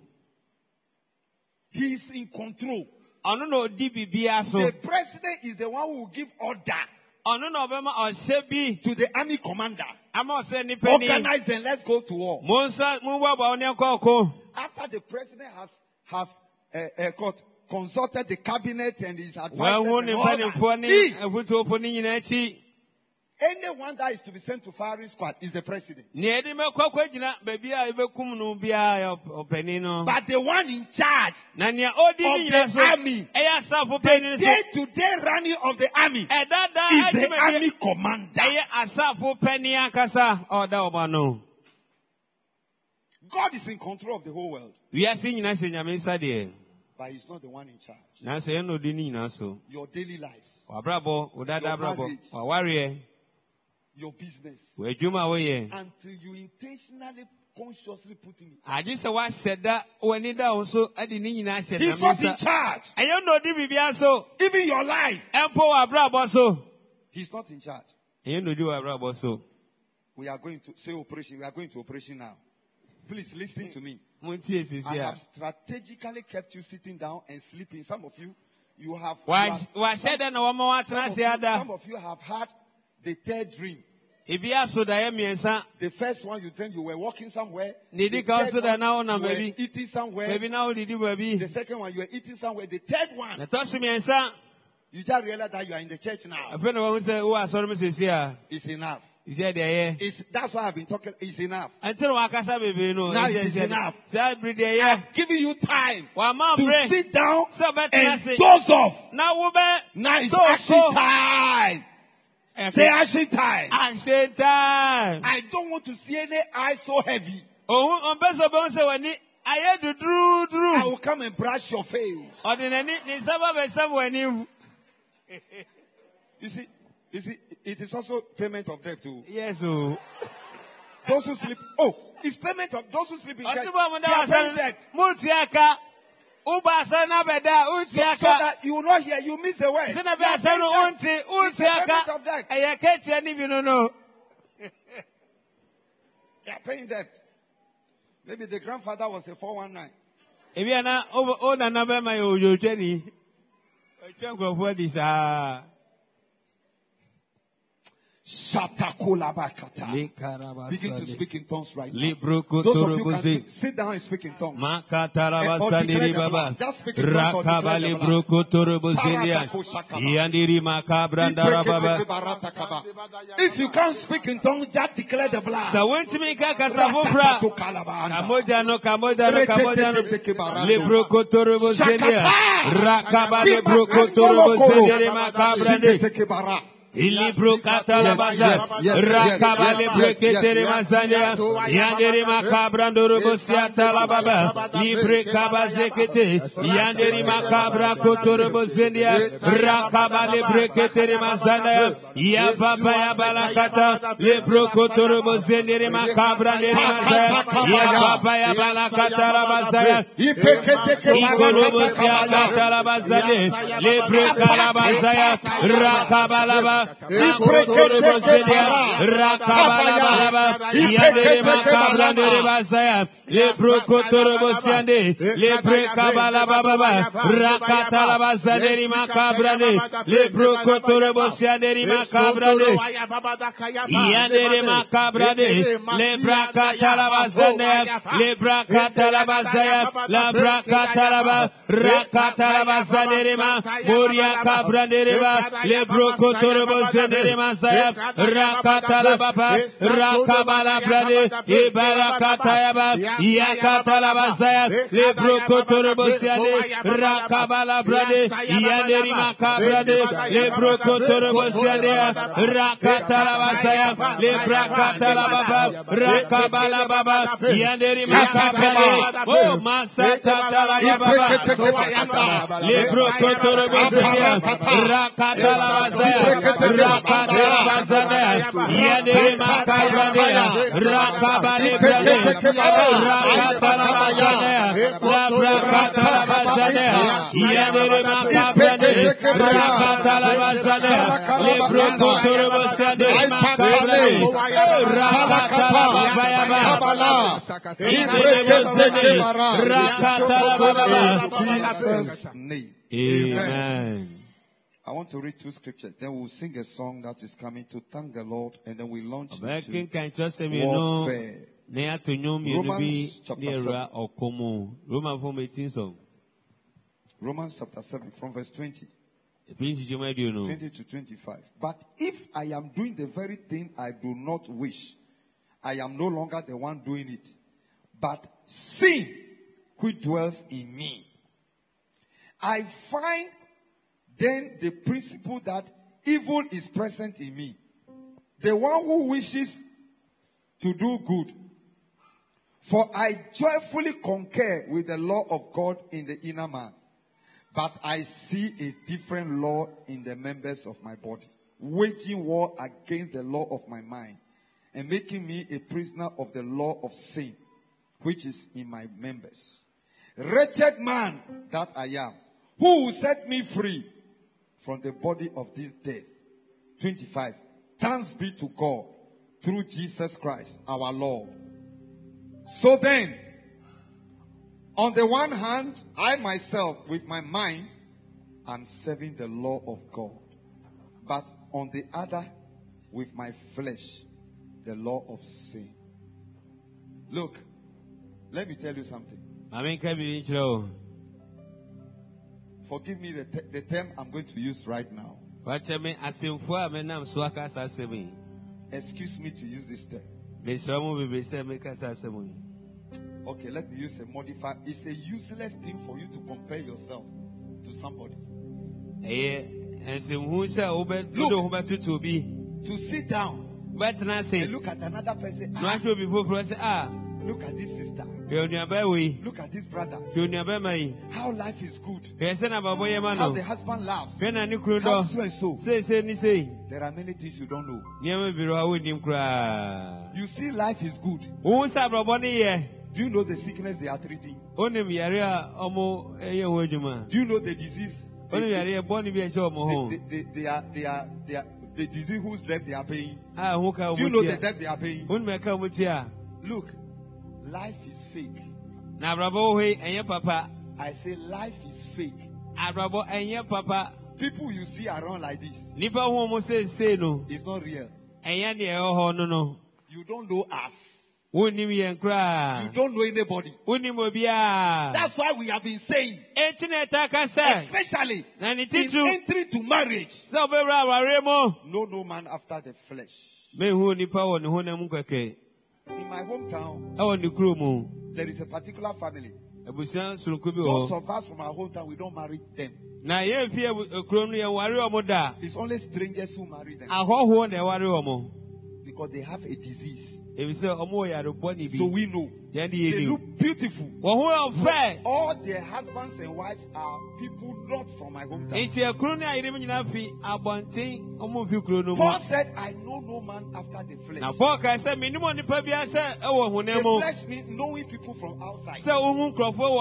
He is in control. Ono no odi bibia so. The president is the one who will give order Ono no obema ohye bi. to the army commander. Ama ose ni pani. Organize them. Let's go to war. Monsa mu wa ba oni akoko. After the president has has uh, uh, got, consulted the cabinet and his advisors Wa hu and ni all pani that, fo ni he, afutu fo ni nyina chi. anyone that is to be sent to firing squad is the president. Ni edi me kwakwa gina baby a ebekum no bia ya opani no. But the one in charge Na nia odi of ni nyina the so. army, Eya asafo pani the so. day-to-day running of the army Edada is the army commander. Eya asafo pani akasa oda oba no. God is in control of the whole world, Wi ase nyina se nyame nsa de. but he's not the one in charge. Na so ye no di ni nyina so. Your daily lives, Wa brabo, odada Your brabo. marriage. Wa ware. your business, Wa adwuma wo ye. until you intentionally, consciously put him in. Ade se wa seda wani da wo so ade ni nyina se He's nyame not in nsa. charge. Ayo no di bibia so. Even your life, Empo wa brabo so. he's not in charge. Ayo no di wa brabo so. We are going to say operation. We are going to operation now. Please listen to me. Muntie I sisi have a. strategically kept you sitting down and sleeping. Some of you, you have. you Wa have- wa sheda na wa ma wa some, tena of se you, ada. some of you have had the third dream. Ibia so da ye miensa. The first one you dreamed you were walking somewhere. Nidi The ka third so da one, na wo na you were baby. eating somewhere. Baby na wo didi baby. The second one you were eating somewhere. The third one Na to so miensa. you just realize that you are in the church now. Afa na wo se wo asori me sisi a. It's enough. Isi de ye. It's, that's why I've been talking. It's enough. Until wa kasa bebe no. Now it is enough. Sa bri de ye. I'm giving you time Wa ma to bre. sit down So better and say. doze off. Na wo be. Now it's So, action so. time. Say action time. Action time. I don't want to see any eyes so heavy. Oh, on best of all, say when I had to drew, drew. I will come and brush your face. Or the need some somewhere new. You see, you see, it is also payment of debt too. Yes, oh. Those who sleep. Oh, it's payment of those who sleep in debt. They are paying debt. Multiaka. Uba sana beda utiaka. So that you will not hear, you miss the word. Sana beda sana unti utiaka. Ayaketi ani you know. They are paying debt. Maybe the grandfather was a four one nine. If you are not over all the number my old Jenny. I can't go for this. Ah. Begin to speak in tongues right now. Those of you can speak, sit down and speak in tongues. And, or declare the blood. Just speak in tongues or declare the blood. If you can't speak in tongues, just declare the blood. So when to make a Casavumbra, Camodano, Camodano, Camodano, Libroco Torobo Sedia, Rakabale Broco Torobo Sedia, Macabrande. Ilibro katalabaza rakabale breketere mazania yandere makabra ndorobosia talababa libre kabazekete yandere makabra kotorobozendia rakabale breketere mazania ya baba ya balakata libro kotorobozendere makabra ndere mazaya ya baba ya balakata labazaya ikorobosia katalabazane libre kalabazaya rakabalaba Rakabala Yandere Makabra de Basaya, Lebro Kotorobosiande, Lebre Kabala Baba, Rakatala Bazaneri Makabrane, Lebro Kotorobosiande Makabrane, Yandere Makabrane, Lebra Katala Bazane, Lebra Katala Bazaya, Labra Katalaba, Rakatala Bazanema, Moria Kabrandereba, Lebro Kotorobosiande Masaya, Rakatala Baba, Rakabala Brade, Ibarakatayaba, Yakatala Basaya, Lebro Kotorobosiande, Rakabala Brade, Yanderi Makabrade, Lebro Kotorobosiande, Rakatala Basaya, Lebra Katala Baba, Rakabala Baba, Yanderi Makabrade, Oh Masata Baba, Lebro Kotorobosiande, Rakatala Basaya, Rakatala Basaya, Yanderi Makabrade, Rakabale Brade, Rakatala Basaya, Rakatala Basaya, Yandere Makabrade, Rakatala Basaya, Lebro Kotorobosiande Makabrade, Rakatala Bayaba, Rakatala Baba. Jesus' name. Amen. I want to read two scriptures. Then we'll sing a song that is coming to thank the Lord, and then we launch into warfare. Romans chapter seven. Romans chapter seven, from verse twenty. twenty to twenty-five. But if I am doing the very thing I do not wish, I am no longer the one doing it, but sin which dwells in me. I find then the principle that evil is present in me. The one who wishes to do good. For I joyfully concur with the law of God in the inner man. But I see a different law in the members of my body, waging war against the law of my mind, and making me a prisoner of the law of sin, which is in my members. Wretched man that I am, who will set me free from the body of this death? twenty-five. Thanks be to God through Jesus Christ our Lord. So then, on the one hand, I myself with my mind am serving the law of God. But on the other, with my flesh, the law of sin. Look, let me tell you something. Forgive me the, te- the term I'm going to use right now. Excuse me to use this term. Okay, let me use a modifier. It's a useless thing for you to compare yourself to somebody. Look, to sit down But now say, and look at another person. No, I should be for say, ah, look at this sister. Look at this brother. How life is good. How the husband laughs. How so and so. Say, say, say. There are many things you don't know. You see, life is good. Do you know the sickness they are treating? Do you know the disease? They, they, they, they, they are, they are, they are, the disease whose debt they are paying. Do you know the debt they are paying? Look, life is fake. I say life is fake. People you see around like this, it's not real. You don't know us. You don't know anybody. That's why we have been saying, especially in entry to marriage, no, no man after the flesh. In my hometown, there is a particular family. Those of us from our hometown, we don't marry them. It's only strangers who marry them. Because they have a disease. So we know. They look beautiful. All their husbands and wives are people not from my hometown. Paul said, I know no man after the flesh. The flesh means knowing people from outside. Know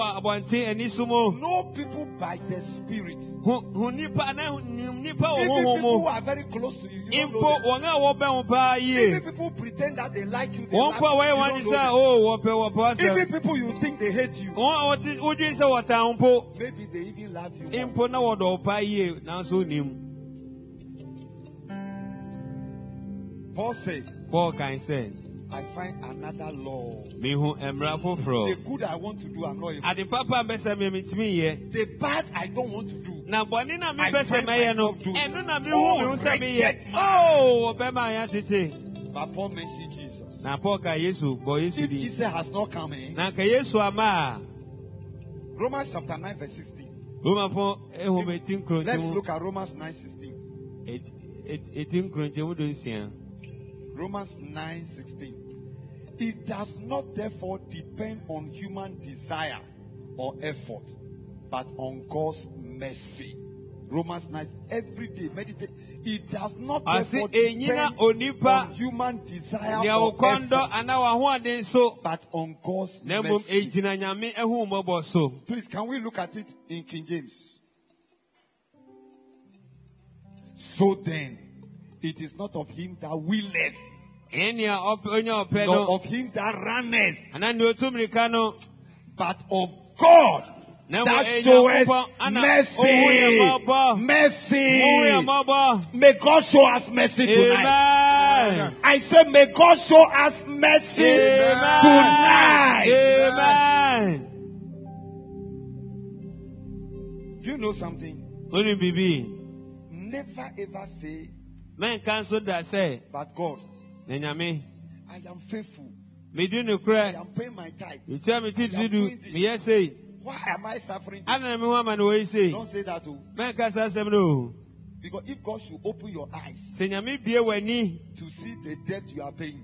people by the spirit. Even people who are very close to you, you don't know them. Even people pretend that they like you, they like you, you don't know them. Even people you think they hate you, maybe they even love you more. Paul said, Paul can say, I find another law. The good I want to do, I'm not able. The bad I don't want to do, I find myself doing. Oh, wretched man. But Paul mentioned Jesus. If Jesus has not come in, Romans chapter nine verse sixteen. Let's look at Romans nine sixteen. Romans nine sixteen. It does not therefore depend on human desire or effort, but on God's mercy. Romans nine, every day meditate. It does not therefore depend on human desire or effort, but on God's mercy. Please, can we look at it in King James? So then, it is not of him that willeth, nor of him that runneth, but of God that showeth mercy. Mercy. May God show us mercy tonight. Amen. I said, may God show us mercy Amen. Tonight. Amen. Do you know something? Never ever say, but God, I am faithful. I am paying my tithe. You tell me to do this. Why am I suffering this? Don't say that too. Because if God should open your eyes to see the debt you are paying,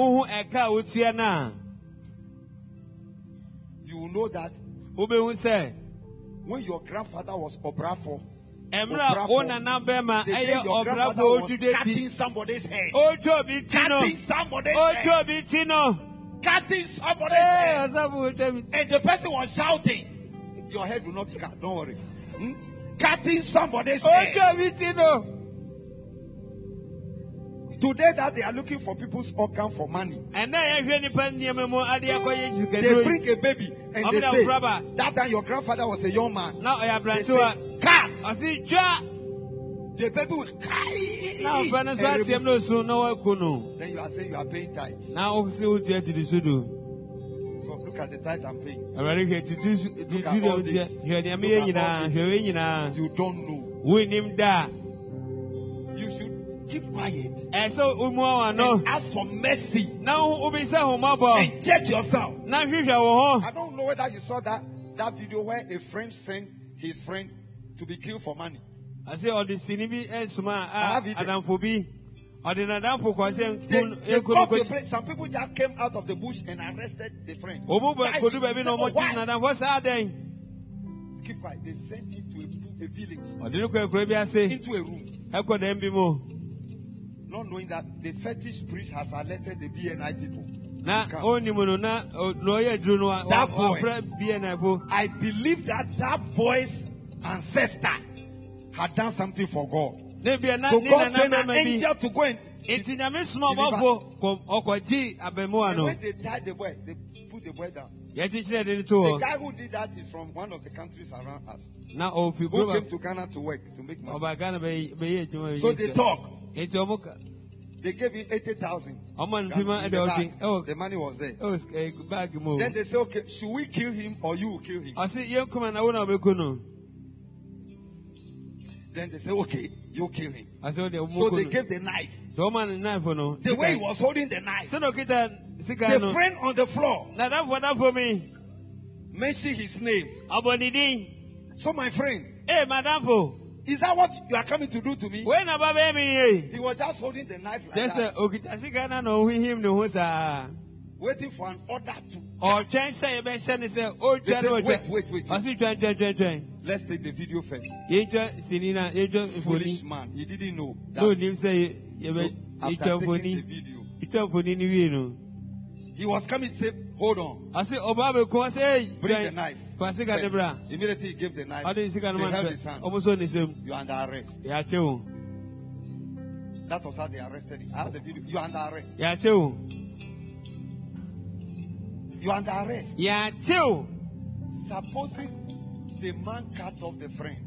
you will know that when your grandfather was Obrafo, Obrafo, they say your grandfather was cutting somebody's head. Cutting somebody's head. Cutting somebody's head. And the person was shouting. Your head will not be cut. Don't worry. Hmm? Cutting somebody's head. Today that they are looking for people's organ for money. They bring a baby and they say, that time your grandfather was a young man. They say, cut. The baby will cry. Then you are saying you are paying tithes. Look at the tithe I'm paying. Look at all this. Look at all this. You don't know. You should keep quiet and ask for mercy and check yourself. I don't know whether you saw that, that video where a friend sent his friend to be killed for money. I have it. They, they got to a place. Some people just came out of the bush and arrested the friend. Why? Said, oh, why? Keep quiet. They sent him to a, a village, into a room, not knowing that the fetish priest has arrested the B N I people. That boy, I believe that that boy's ancestor had done something for God. So God sent an angel to go and deliver. And when they tied the boy, they put the boy down. The guy who did that is from one of the countries around us. Who came to Ghana to work, to make money. So they talk. They gave him eighty thousand. The, the money was there. Then they say, okay, should we kill him or you will kill him? Then they say, okay, you kill him. So they gave the knife. The way he was holding the knife. The friend on the floor mentioned his name. So my friend, hey, madam, is that what you are coming to do to me? He was just holding the knife like that. Waiting for an order to. Or they said, wait, wait, wait, wait. Let's take the video first. Foolish man. He didn't know that. So after taking the video, he was coming to say, hold on. Bring the knife. First. Immediately he gave the knife. They held his hand. You are under arrest. That was how they arrested him. I have the video. You are under arrest. You are under arrest. Supposing the man cut off the friend.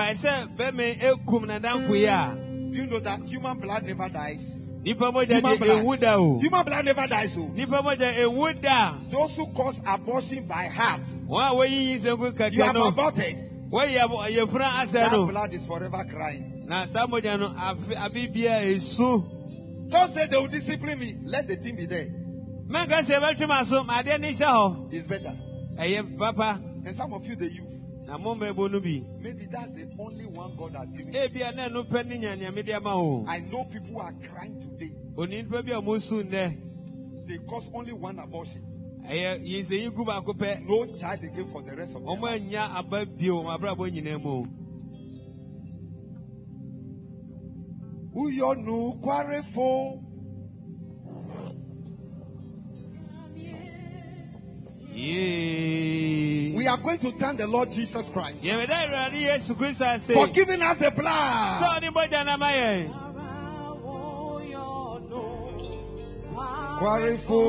Do you know that human blood never dies? Human blood, human blood never dies. So. Those who cause abortion by heart, you have aborted. That blood is forever crying. Don't say they will discipline me. Let the thing be there. It's better. And some of you, the youth, maybe that's the only one God has given you. I know people are crying today. They cause only one abortion. No child again for the rest of their life. Who you know, quarry for? We are going to thank the Lord Jesus Christ for giving us the blood. Quarifo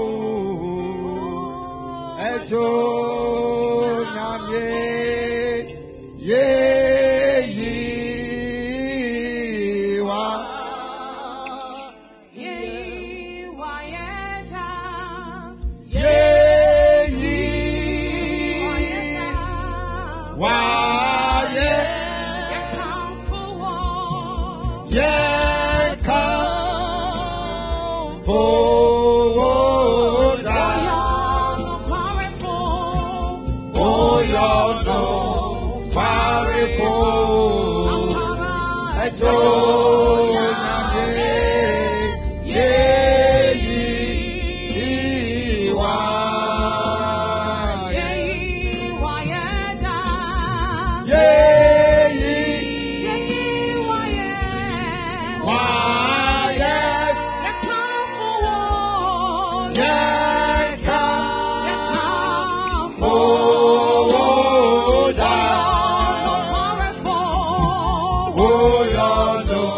ejo nyamye ye yi wa ye wa ye Why, yeah, come for yeah, come for oh, y'all know, powerful, I told you, yeah, yeah, why. Oh, Lord.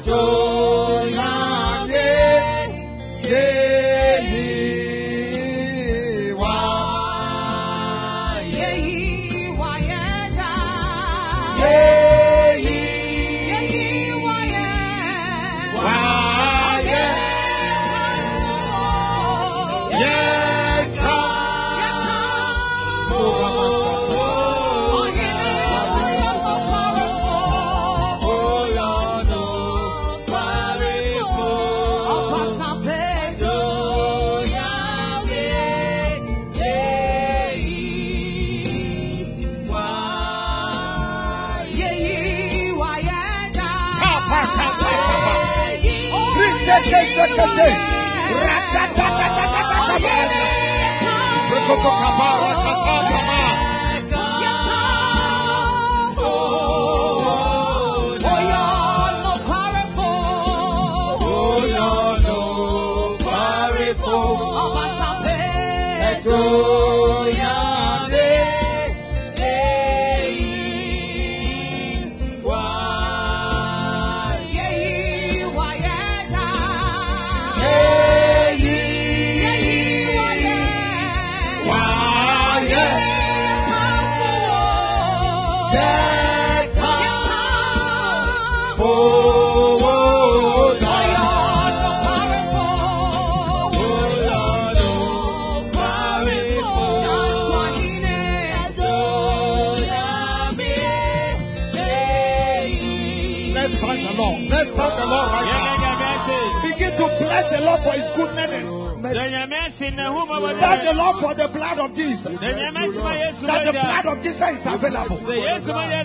Thank the Lord for the blood of Jesus. That the blood of Jesus is available. Yes,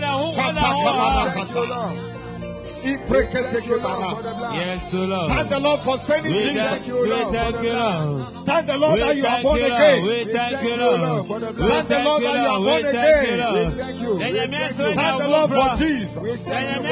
Lord. Thank the Lord for sending Jesus. Thank the Lord that you are born again. Thank the Lord that you are born again. Thank the Lord for Jesus.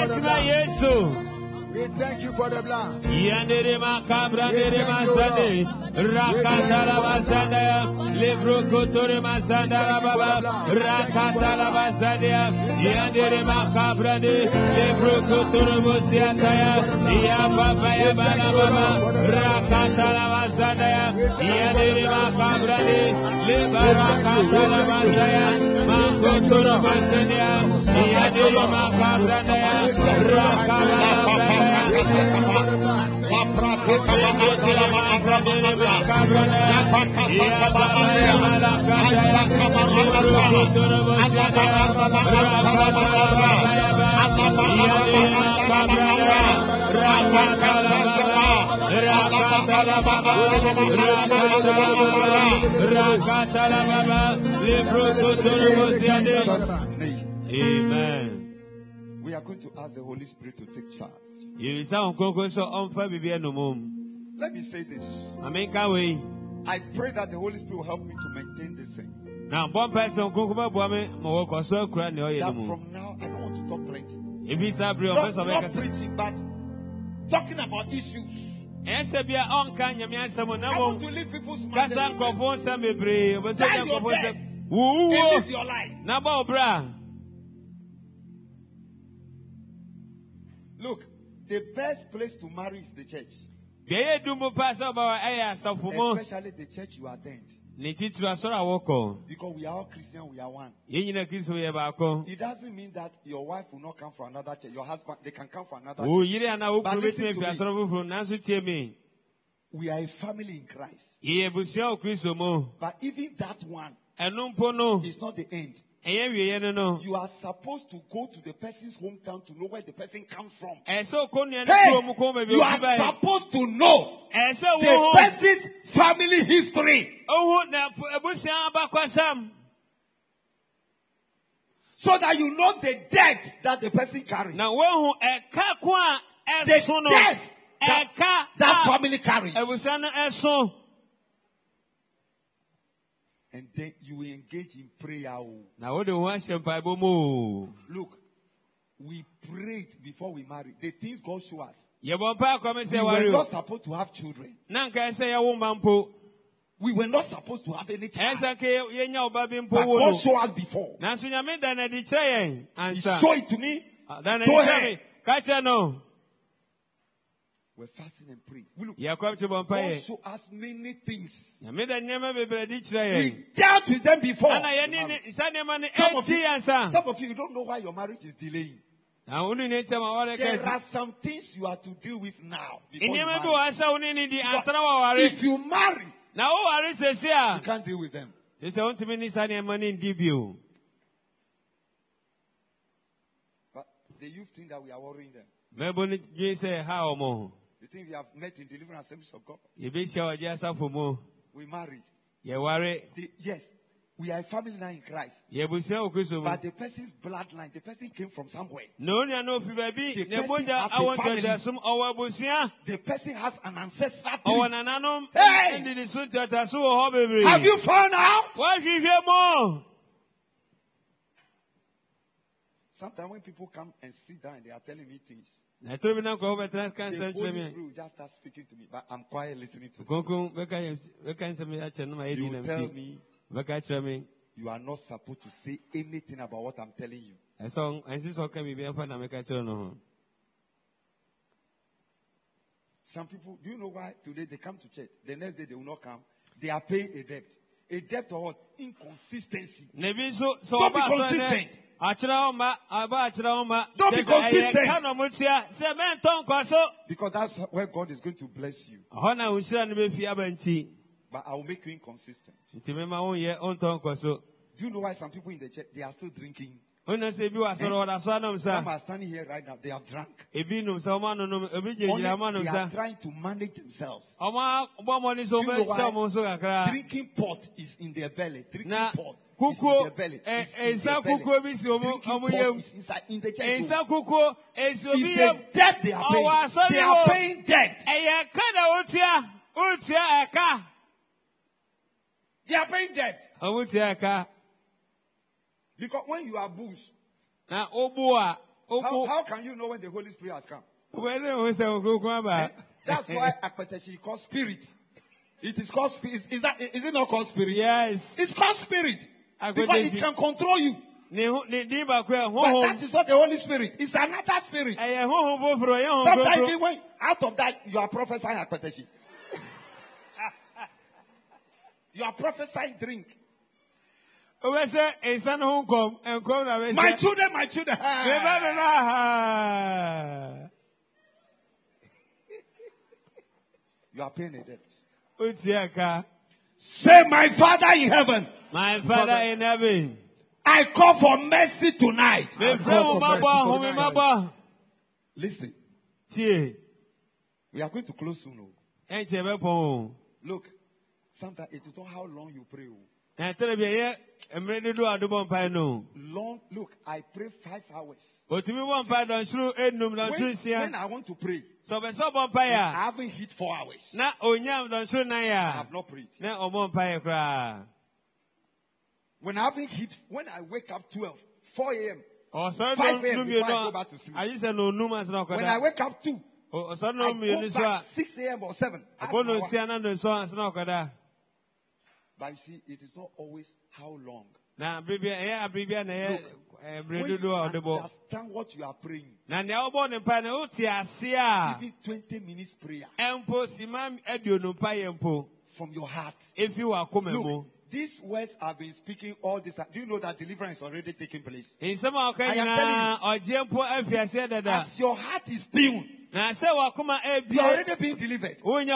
We thank you for the blood. Yandere makabra dere masande rakatala basanda lebro kotore masanda baba rakatala basanda yandere makabra de lebro kotore bosiata ya baba ya baba baba rakatala basanda yandere makabra de lebra rakatala basanda makotore basanda yandere makabra de rakatala Amen. We are going to ask the Holy Spirit to take charge. Let me say this. I pray that the Holy Spirit will help me to maintain this thing. Now, one person that from now I don't want to talk plenty. Not, not preaching, but talking about issues. I want to leave people's minds. Die your death and live your life. Look, the best place to marry is the church. Especially the church you attend. Because we are all Christians, we are one. It doesn't mean that your wife will not come for another church. Your husband, they can come for another church. But listen to me. We are a family in Christ. But even that one is not the end. You are supposed to go to the person's hometown to know where the person comes from. Hey, you are supposed to know the person's family history. So that you know the debt that the person carries. The debt that, that family carries. And then you will engage in prayer. Look, we prayed before we married. The things God showed us. We were not supposed to have children. We were not supposed to have any child. But God showed us before. He showed it to me. Go ahead. We're fasting and praying. We look, God show us many things. We dealt with them before. Some of, you, some of you, you don't know why your marriage is delaying. There are some things you have to deal with now. You if you marry, you can't deal with them. But the youth think that we are worrying them. You think we have met in Deliverance Assemblies of God? We married. The, yes, we are a family now in Christ. But the person's bloodline, the person came from somewhere. The person has a family. The person has an ancestral tree. Hey! Have you found out? Sometimes when people come and sit down, they are telling me things. The Holy Spirit will just start speaking to me, but I'm quiet listening to them. He will tell me, you are not supposed to say anything about what I'm telling you. Some people, do you know why today they come to church? The next day they will not come. They are paying a debt. A debt or what? Inconsistency. Don't be consistent. Don't be consistent. Because that's where God is going to bless you. But I will make you inconsistent. Do you know why some people in the church, they are still drinking? And some are standing here right now, they have drunk. Only they are trying to manage themselves. Do you know why? Drinking pot is in their belly. Drinking pot. Kuku, Drinking pot is inside in the church. It's a debt they are paying. They are paying debt. They are paying debt. Because when you are bush, how, how can you know when the Holy Spirit has come? Eh? That's why Akpeteshi is called spirit. It is called spirit. Is, that, is it not called spirit? Yes. It's called spirit. Because it can control you. But that is not the Holy Spirit. It's another spirit. Sometimes even when out of that you are prophesying Akpeteshi. You are prophesying drink. My children, my children. You are paying a debt. Say, my Father in heaven. My Father in heaven. I call for mercy tonight. I call for mercy tonight. Listen. We are going to close soon. Look, sometimes it is not how long you pray. Long, look, I pray five hours. When, when I want to pray, I haven't hit four hours. I have not prayed. When I haven't hit, when I wake up twelve, four a.m., five a.m. before I go back to sleep. When I wake up two, I go back six a.m. or seven. But you see, it is not always how long. Look, when you understand what you are praying, even twenty minutes prayer from your heart. Look, these words have been speaking all this time. Do you know that deliverance is already taking place? I am telling you, as your heart is tuned, you are already being delivered.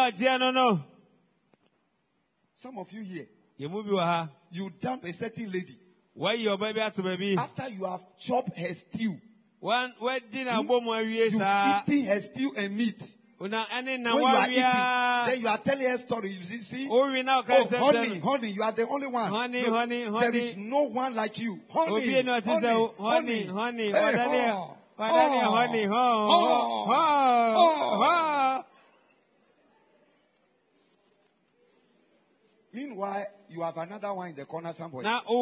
Some of you here, you dump a certain lady. After you have chopped her stew, you've eaten her stew and meat. When you are eating, then you are telling her story. You see, oh, honey, honey, you are the only one. Honey, Look, honey, there honey. is no one like you. Honey, honey, honey, honey, honey, honey, honey. Meanwhile, you have another one in the corner somewhere.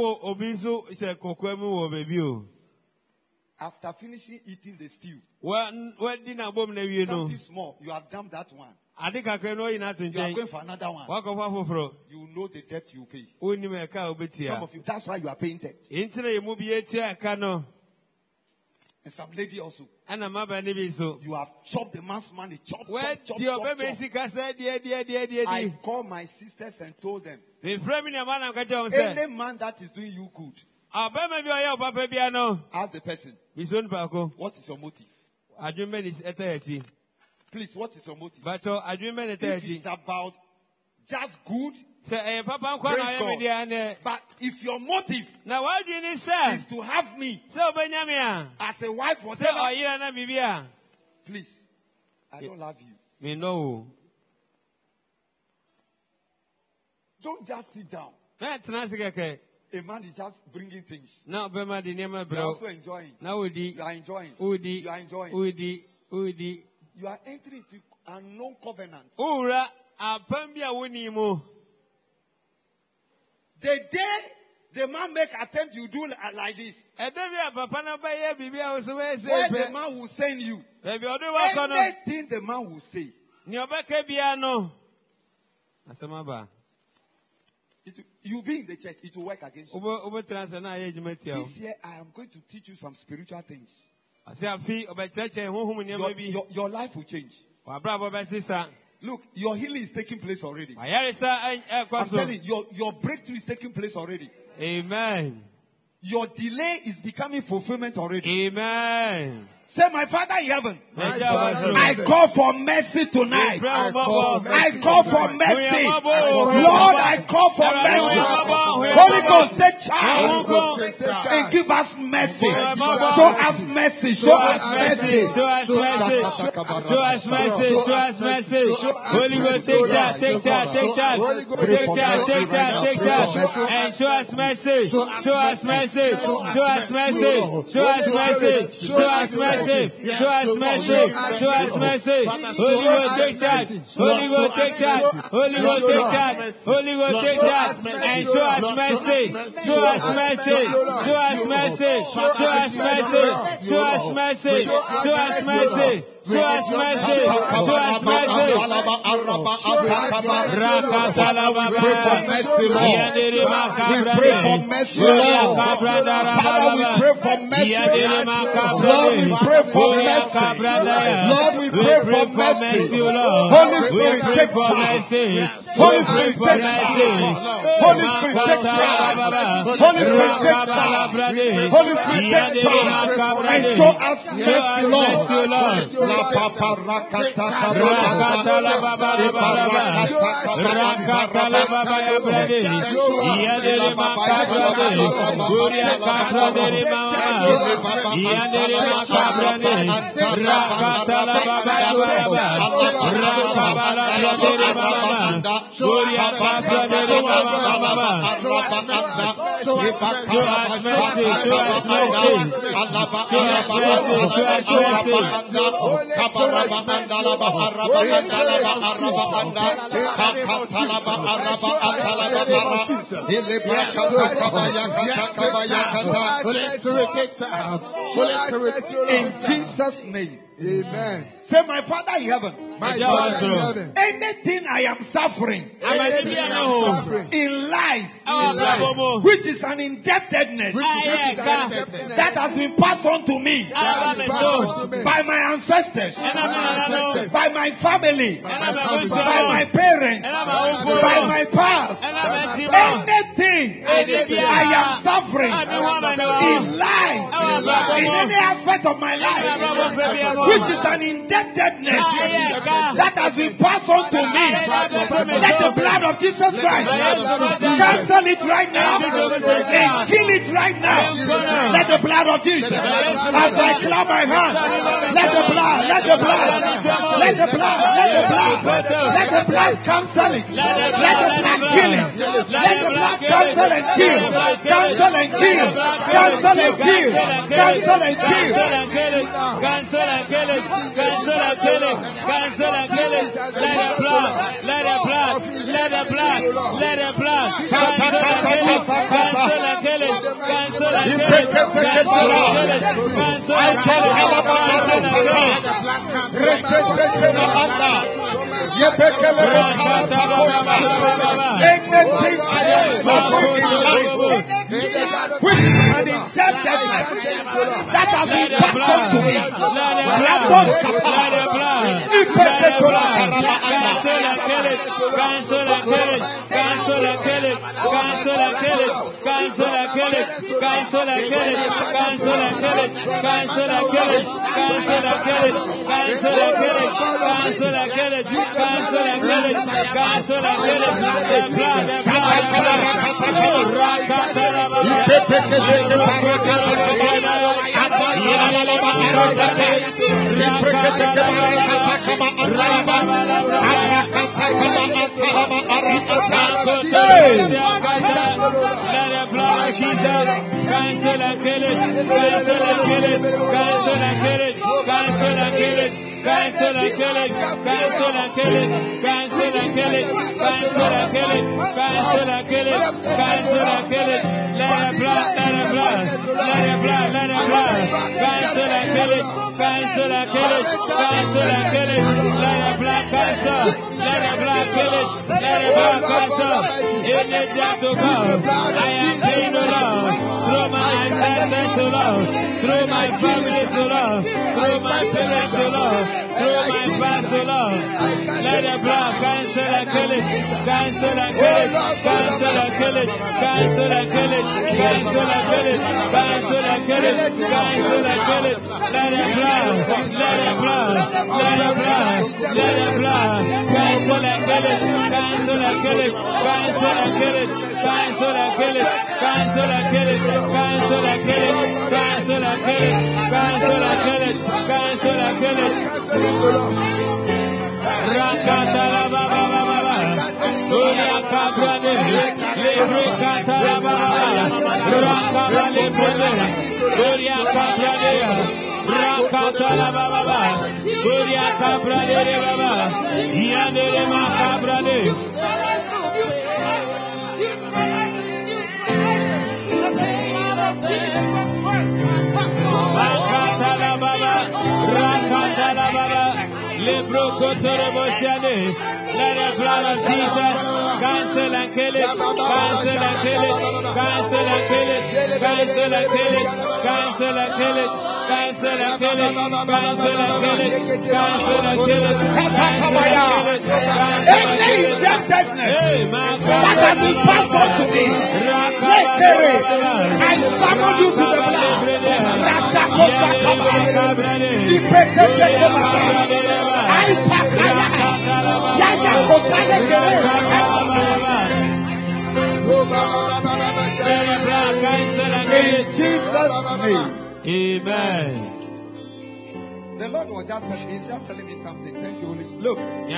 After finishing eating the stew, something small, you have dumped that one. You are going for another one. You know the debt you pay. Some of you, that's why you are paying debt. And some lady also. And a mother so. You have chopped the man's money. Chop, Where chop, chop, your chop, baby chop. said, dear, dear, dear, dear. I called my sisters and told them. Any man that is doing you good. Ask the person. What is your motive? Please, what is your motive? If it's about just good, praise God. But if your motive is to have me as a wife, whatever, please, I don't love you. No. Don't just sit down. A man is just bringing things. You are also enjoying. You are enjoying. You are enjoying. You are entering into a unknown covenant. The day the man make attempt, you do like this. Where the man will send you. Anything the man will say. It, you'll be in the church, it will work against you. This year, I am going to teach you some spiritual things. Your, your, your life will change. Look, your healing is taking place already. I'm telling you, your, your breakthrough is taking place already. Amen. Your delay is becoming fulfillment already. Amen. Say, my Father in heaven, I call for mercy tonight. I call, I call for mercy. Lord, I call for mercy. Holy Ghost, take charge and give us mercy. Show us mercy. Show us mercy. Show us mercy. Show us mercy. Show us mercy. Holy Ghost, take charge. Take charge. Take charge. Take charge. Take charge. Take charge. And show us mercy. Show us mercy. Show us mercy. Show us mercy. Show us mercy. Show us mercy. Show us mercy. Holy Ghost, take charge. Holy Ghost, take charge. Holy Ghost, take charge. Holy Ghost, take charge. And show us mercy. Show us mercy. Show us mercy. Show us mercy. Show us mercy. Show us mercy. Show us mercy. Show us mercy. We pray for mercy, Lord. Father, we pray for mercy. Lord, we pray for mercy. Lord, we pray for mercy. Holy Spirit, take charge. Holy Spirit, take charge. Holy Spirit, take charge. Holy Spirit, take charge. Holy Spirit, take charge. And show us mercy, Lord. Papa rakata rakata la baba rakata la baba iya dele makabra guria kabra dele mama iya dele makabra rakata la baba rakata la dele mama guria kabra dele mama show us mercy show us mercy Allah baba show us mercy Kabarabandala Baharabandala Baharabanda Katalaba Araba Atalaba Ilebrakata Kabayakata in Jesus' name. Amen. Say, my Father in heaven, my Father in heaven, anything I am suffering, anything I am suffering in life, in life, which is an indebtedness, which is an indebtedness that has been passed on to me by my ancestors, by my family, by my parents, by my past, anything I am suffering in life, in any aspect of my life, which is an indebtedness that has been passed on to me. Let the blood of Jesus Christ cancel it right now and kill it right now. Let the blood of Jesus, as I clap my hands, let the blood, let the blood, let the blood, let the blood, let the blood cancel it. Let the blood kill it. Let the blood cancel and kill, cancel and kill, cancel and kill, cancel and kill, cancel and kill it, cancel and kill it, cancel and kill it. Let it blood, let it blood, let it blood, let it blood. Cancel and kill it, cancel and kill it, cancel and kill it, cancel and kill it, cancel and kill it, cancel and kill it. Anything I am suffering in life, which is an indebtedness that has been passed on to me. Ratos Kapala. Ipetekola Karama Anda. Cancel and kill it. Cancel and kill it. Cancel and kill it. Cancel and kill it. Cancel and kill it. Cancel and kill it. Cancel and kill it. Cancel and kill it. Cancel and kill it. Cancel and kill it. Cancel and kill it. Cancel and kill it. The blood, the blood, the blood. Oh, Rakataraba. Let the blood of Jesus cancel and kill it. Cancel and kill it. Cancel and kill it. Cancel and kill it. Cancel and kill it. Cancel and kill it. Cancel and kill it. Cancel and kill it. Cancel and kill it. Cancel and kill it. Let the blood, let the blood, let the blood, let the blood. Cancel and kill it. Cancel and kill it. Cancel and kill it. Let the blood cancel. Let the blood kill it. Let the blood cancel. In the death to God, I am clean to Lord. Through my ancestors to Lord. Through my family to Lord. Through my parents to Lord. Through my past to Lord. Let the blood cancel and kill it. Cancel and kill it. Cancel and kill it. Cancel and kill it. Cancel and kill it. Cancel and kill it. Cancel and kill it. Let the blood. Let the blood. Let the blood. Let the blood. Cancel and kill it. Cancel and kill it. Cancel and kill it. Cancel and kill it. Cancel and kill it. Cancel and kill it. Cancel and kill it. Cancel and kill it. Cancel and kill it. Rakatala baba baba. Uya kabrade. Lebre katala baba. Rakatala lebre. Uya kabrade. Rakatala baba. Uya kabrade baba. Yandere makabrade. Rakatala baba, Rakatala baba, Lebro Kotorobosiane, let the blood of Jesus cancel and kill it, cancel and kill it, cancel and kill it, cancel and kill it, cancel and kill it, cancel and kill it, cancel and kill it, cancel and kill it, any indebtedness that has been passed on to me, I summon you to the blood. In Jesus' name. Amen. The Lord was just telling me, he's just telling me something. Thank you, Holy Spirit. Look.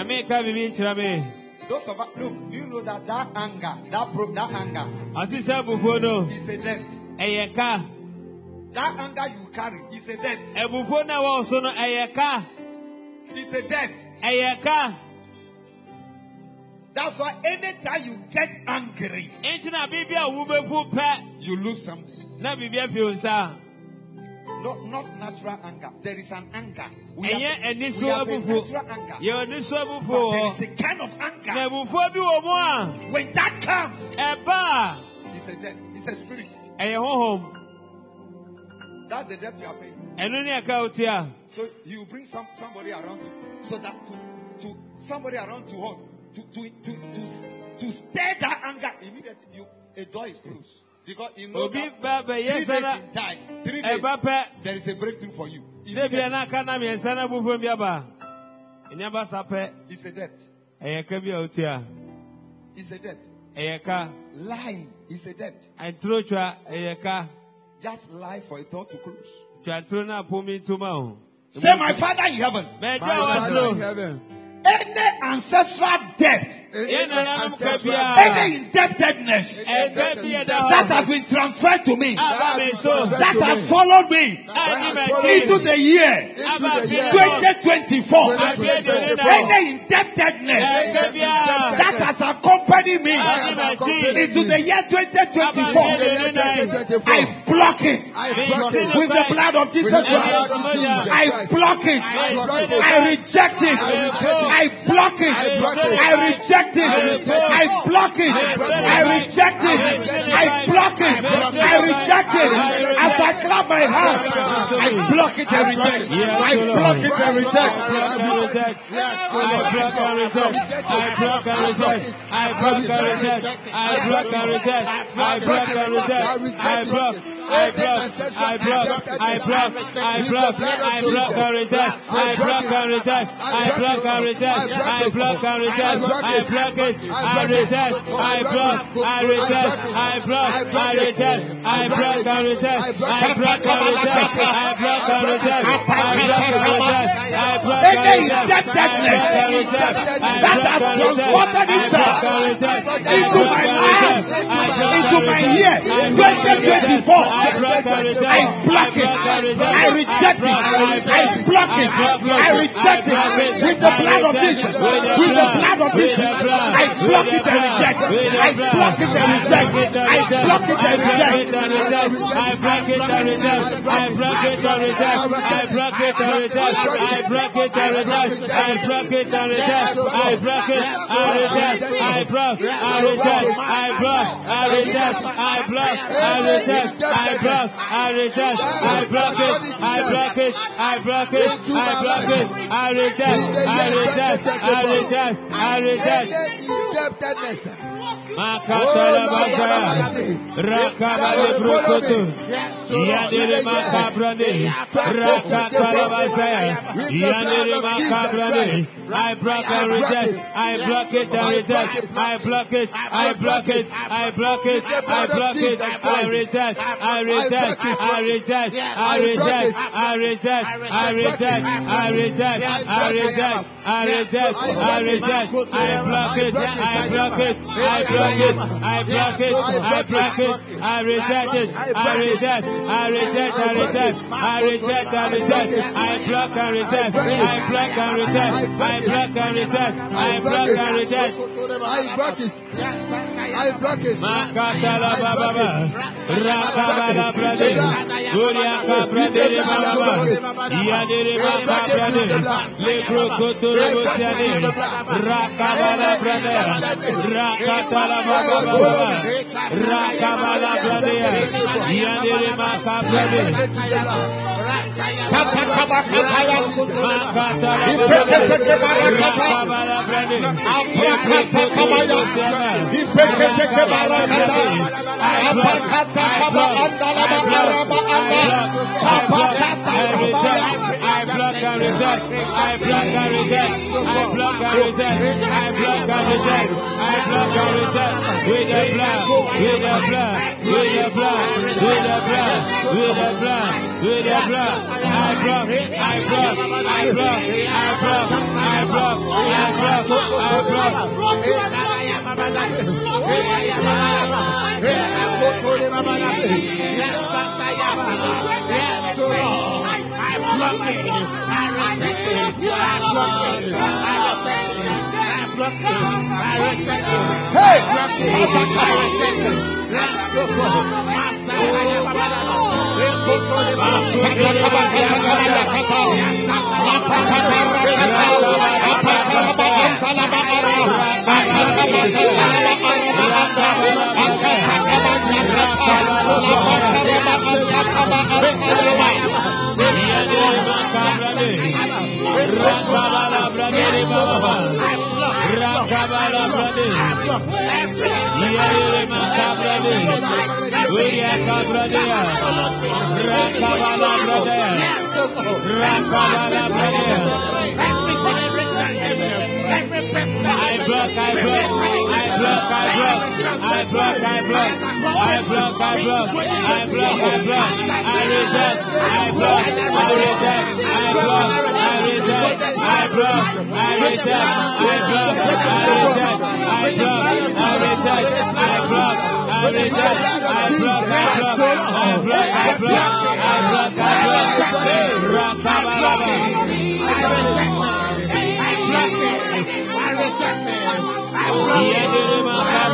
Those of us, look, do you know that that anger, that pro, that anger is a debt. That anger you carry is a debt. It's a debt. That's why anytime you get angry, you lose something. Not, not natural anger. There is an anger. We have, we have a natural anger. But there is a kind of anger. When that comes, it's a debt. It's a spirit. That's the debt you are paying. So you bring some somebody around to, so that to, to somebody around to what? To to to to to stir that anger immediately. You, a door is closed. Because you know that three days in time, three days, there is a breakthrough for you. It's a debt. It's a debt. Lying is a debt. Just lie for a door to close. Say, my Father in heaven. My Father in heaven. Any ancestral debt, any, ancestral any indebtedness that has been transferred to me, that has followed me into the year twenty twenty-four, any indebtedness that has accompanied accompany me into the year twenty twenty-four, I block it with the blood of Jesus Christ. I block it. I reject it. I block it. I reject it. I block it. I reject it. I block it. I reject it. As I clap my hand, I block it and reject. I block it and reject. I block and reject. I block and reject. I block and reject. I block and reject. I block and reject. I block. I block, I block, I block, I block, I block and reject, I block and reject, I block and reject, I block and reject, I block it, I reject, I block, I reject, I block, I reject, I block and reject, I block and reject, I block and reject, I block and reject, I block and reject, that has transported itself into my life, into my year, twenty twenty-four. I block it. I reject it. I block it. I reject it with the blood of Jesus. With the blood of Jesus. I block it and reject it. I block it and reject it. I block it and reject it. I block it and reject. I block it and reject. I block it and reject. I block it and reject. I block it and reject. I block it and reject. I block. I reject. I block. I reject. I block. I reject. I block. I reject. I block it. I block it. I block it. I block it. I reject. I reject. I reject. I reject. Makatala Bazaya, Rakabale Brukoto, Yandere Makabrane, Rakatala Bazaya, Yandere Makabrane. I block and reject. I block it and reject. I block it. I block it. I block it. I block it. I reject. I reject. I reject. I reject. I reject. I reject. I reject. I reject. I reject. I reject. I block it. I block it. I block it. I block it. I block it. I reject it. I reject. I reject. I reject. I reject. I reject. I block and reject. I block and reject. I block and reject. I block and reject. I block it. I block it. Makatala Baba, Rakabala Brade, Guriaka Brade Baba, Yadere Baba Brade, Lebro Kotoro Bosiane, Rakabala Brade, Rakatala Baba, Rakabala Brade, Yadere Baba Brade, Satakabakataya, Makatala Rakabala Brade, Rakatala I block and reject. I block and reject. I block and reject. I block and reject. I block and reject. With the blood, with the blood, with the blood, with the blood, with the blood, with the blood. I block, I block, I block, I block, I block, I block, I block. Yes, so Lord, I block it, I reject it, I block it, I reject it, I block it, I reject it, hey, I reject it. Let's go, Every person, I block, I block, I block, I block, I block, I block, I block, I block, I block, I block, I reject, I block, I reject, I block, I reject, I block, I reject, I block, I reject, I block, I reject, I block, I reject, I block, I block, I block, I block, I block, I block, hey, Rakabalaba, I reject, I block it. I reject it. I block it.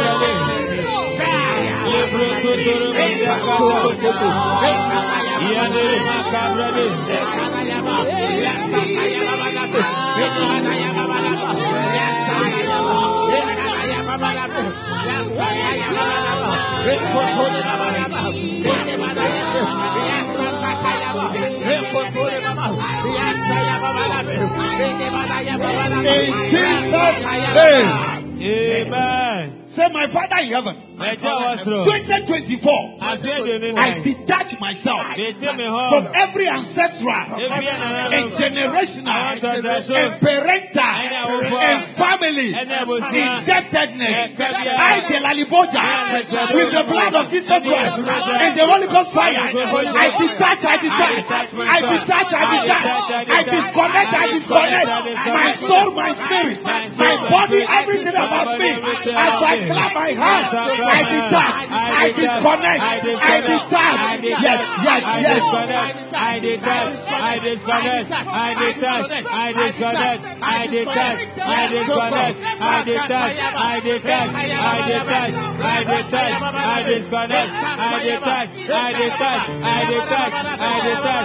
In Jesus' name. Amen. Say, my Father in heaven, twenty twenty-four, I detach myself from every ancestral and generational and parental and family indebtedness. I, Delaliboja, with the blood of Jesus Christ and the Holy Ghost fire, I detach, I detach, I detach, I detach, I disconnect, I disconnect my soul, my spirit, my body, everything about me. As I clap my hands, I detach, I disconnect, I detach. Yes, yes, yes. I detach, I disconnect, I detach, I disconnect, I detach, I disconnect, I detach, I detach, I detach, I detach, I disconnect, I detach, I detach, I detach, I detach.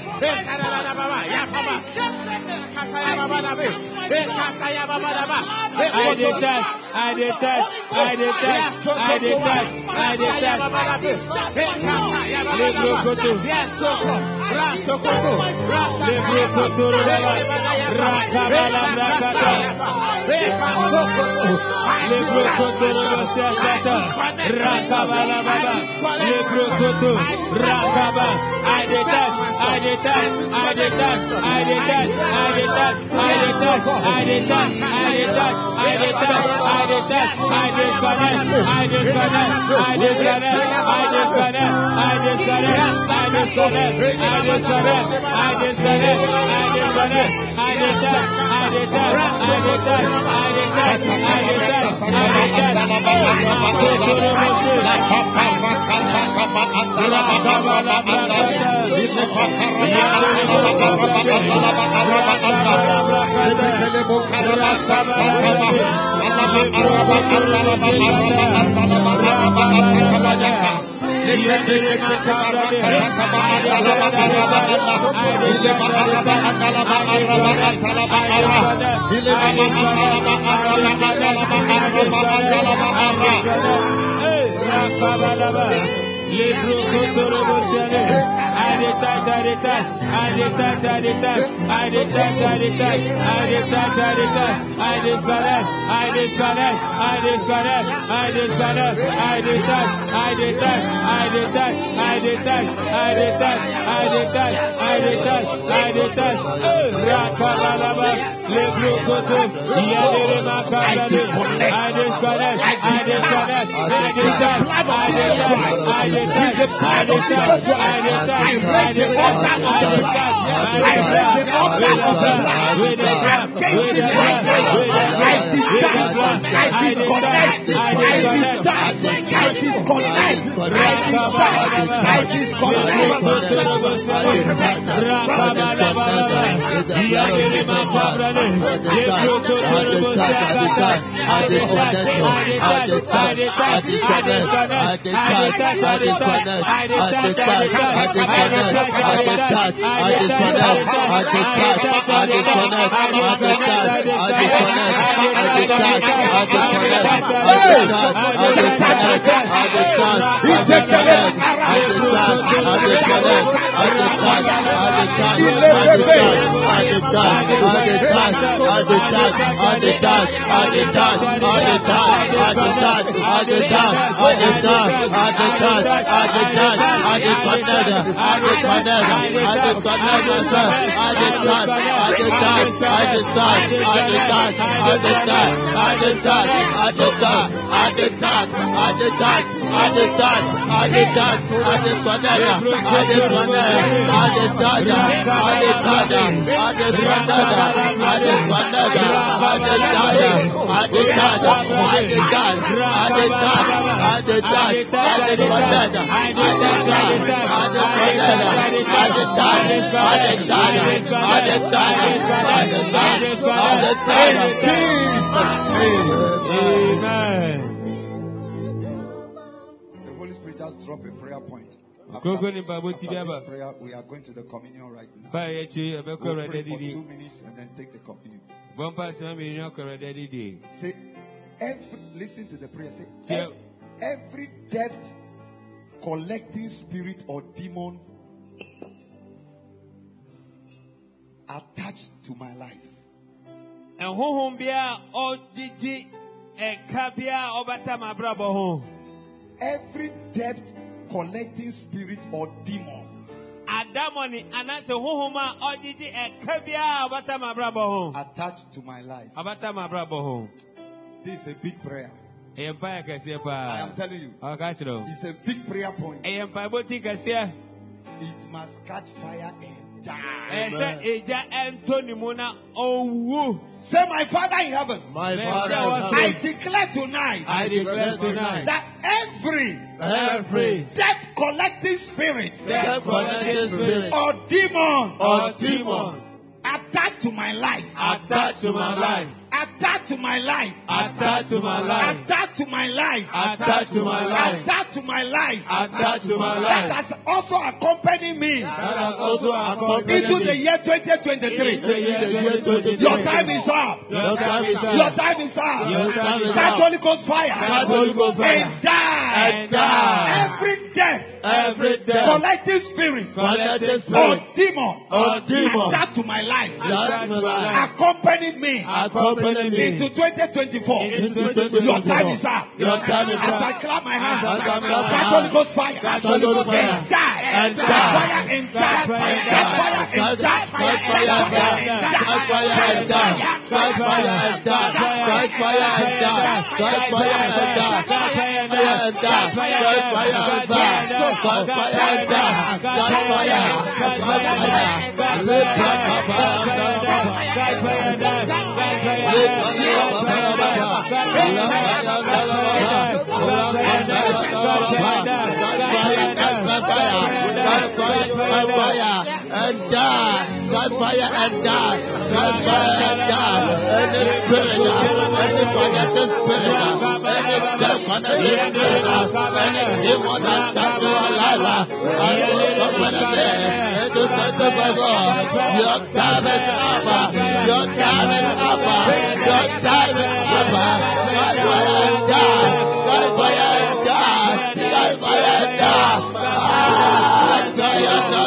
I detach, I detach, I detach, I detach, I detach. Lebrokoto, Rastokoto, Lebrokoto, Rakabala Brakata, Lebrokoto, Rosakata, Rakabala Baba, Lebrokoto, Rakaba. I detach, I detach, I detach, I detach, I detach, I detach, I detach, I detach, I detach, I detach, I disconnect, I disconnect, I disconnect, I disconnect, I disconnect, I disconnect, I disconnect, I disconnect, I disconnect, I detach, I detach, I detach, I detach, I I detach, I detach, I detach, I detach, I detach, I detach, I detach, I detach, I disconnect, I disconnect, I disconnect, I disconnect, I detach, I detach, I detach, I detach, I detach, I detach, I detach, I detach, Rakabalaba, Lebrokoto, Yadere Makadade, I disconnect, I disconnect, I detach, I detach, I detach, I detach, I detach. I raise the altar of the blood. I raise the altar of the blood. Against it right now. I detach. I disconnect. I detach. I disconnect. I detach. I disconnect. The Holy Spirit has dropped a prayer point. After, after this prayer, we are going to the communion right now. We'll pray for two minutes and then take the communion. Say, every, listen to the prayer. Say, every, every debt collecting spirit or demon attached to my life. Every debt collecting spirit or demon attached to my life. This is a big prayer. I am telling you, it's a big prayer point. It must catch fire and die. Say, my Father in heaven, my Father in heaven, I declare tonight, I declare tonight that every every debt collecting spirit, debt collecting spirit, or demon, or demon attached to my life, attached to my life, attached to my life, attached to my life, attached to my life, attached to my life, attached to my life, attached to my life, that has also accompanied me that has also accompanied into me the year twenty twenty-three. into the year twenty twenty-three. Your time is up. Your time is up. Your time is up. Your time is up. Catch Holy Ghost fire. Catch Holy Ghost fire. And die. And die. Every debt, every debt, collective spirit, collective spirit, or demon, or demon attached to my life, attached to my life, accompanied me, accompanied me into twenty twenty-four. into twenty twenty-four. Your time is up. Your time is As up. I clap my hands, As I clap my catch Holy hands, Ghost fire. catch Holy Ghost fire. And die. And Catch die. fire and die. Catch fire and Catch die. fire and die. Catch fire and die. Catch fire and die. Catch fire and die. Catch fire and die. Catch fire and die. Catch fire and die. Catch fire and die. Catch fire and die. Catch fire. Catch fire. Lift up Catch fire and die. Lift and die, God fire and die, God fire and die, and the spirit, and the connected spirit, and the connected spirit, and the demon that comes to our life, and the connected, and the connected God, your time is up, your time is up, your time is up, God fire and die, God fire and die, God fire and die, ah, die and die.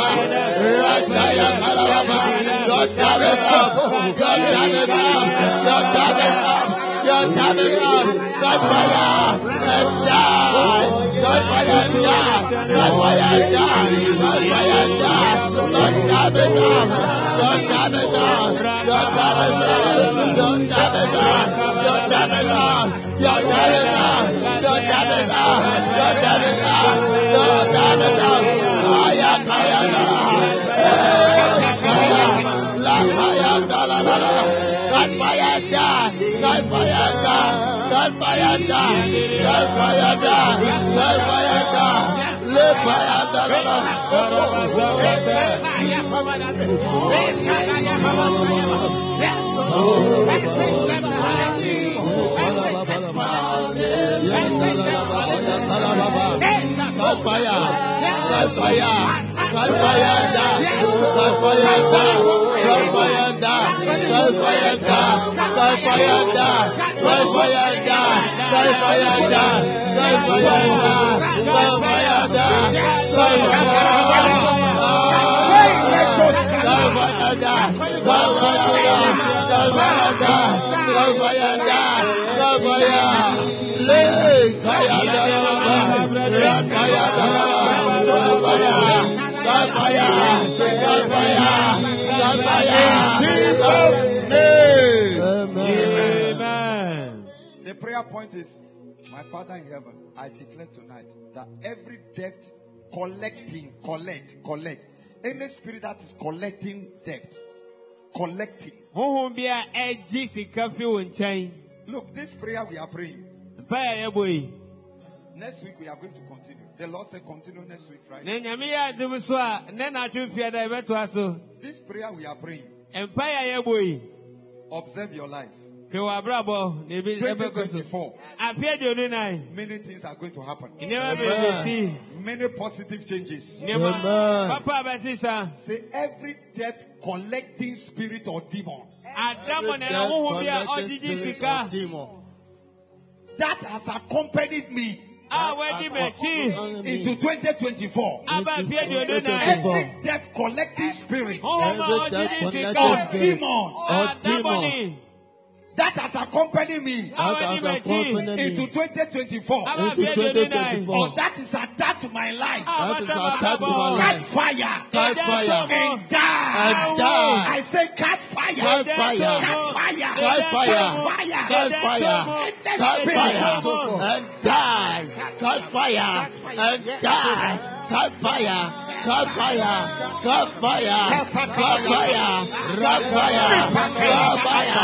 Your time is up. Your time is up. Your time is up. Your time is up. God fire and die. God fire and die. God fire and die. God fire and die. God time is up. Your time is up. Your time is up. Your time is up. Your time is up. Your time is up. Your time is up. Your time is up. Your time is up. Aya kaya na. God fire die, God fire die, God fire die, God fire die, God fire die, let fire die. God fire, God fire, God fire die, God fire die. God fire die, God fire die, God fire die, God fire die, God fire die, God fire die, God fire die, God fire die, God fire die, God fire die, God fire die, God fire, lay, fire die, God fire die, God fire, God fire, God fire. In Jesus' name. Amen. The prayer point is, my Father in heaven, I declare tonight that every debt collecting, collect, collect, any spirit that is collecting debt, collecting. Look, this prayer we are praying. Next week we are going to continue. The Lord said continue next week Friday. This prayer we are praying. Observe your life. twenty twenty-four. Many things are going to happen. Amen. Many positive changes. Amen. Say every debt collecting spirit or demon that has accompanied me into twenty twenty-four. Every debt collecting spirit or demon that has accompanied me into twenty twenty-four, or that is attached to my life, catch fire, Catch fire. and die. And die. I say catch fire, Catch fire. catch fire, Catch fire. catch Catch fire. Catch Catch fire. fire. And die. Catch fire. And die. Catch fire. Catch fire. Catch fire. Catch fire. Catch fire. Catch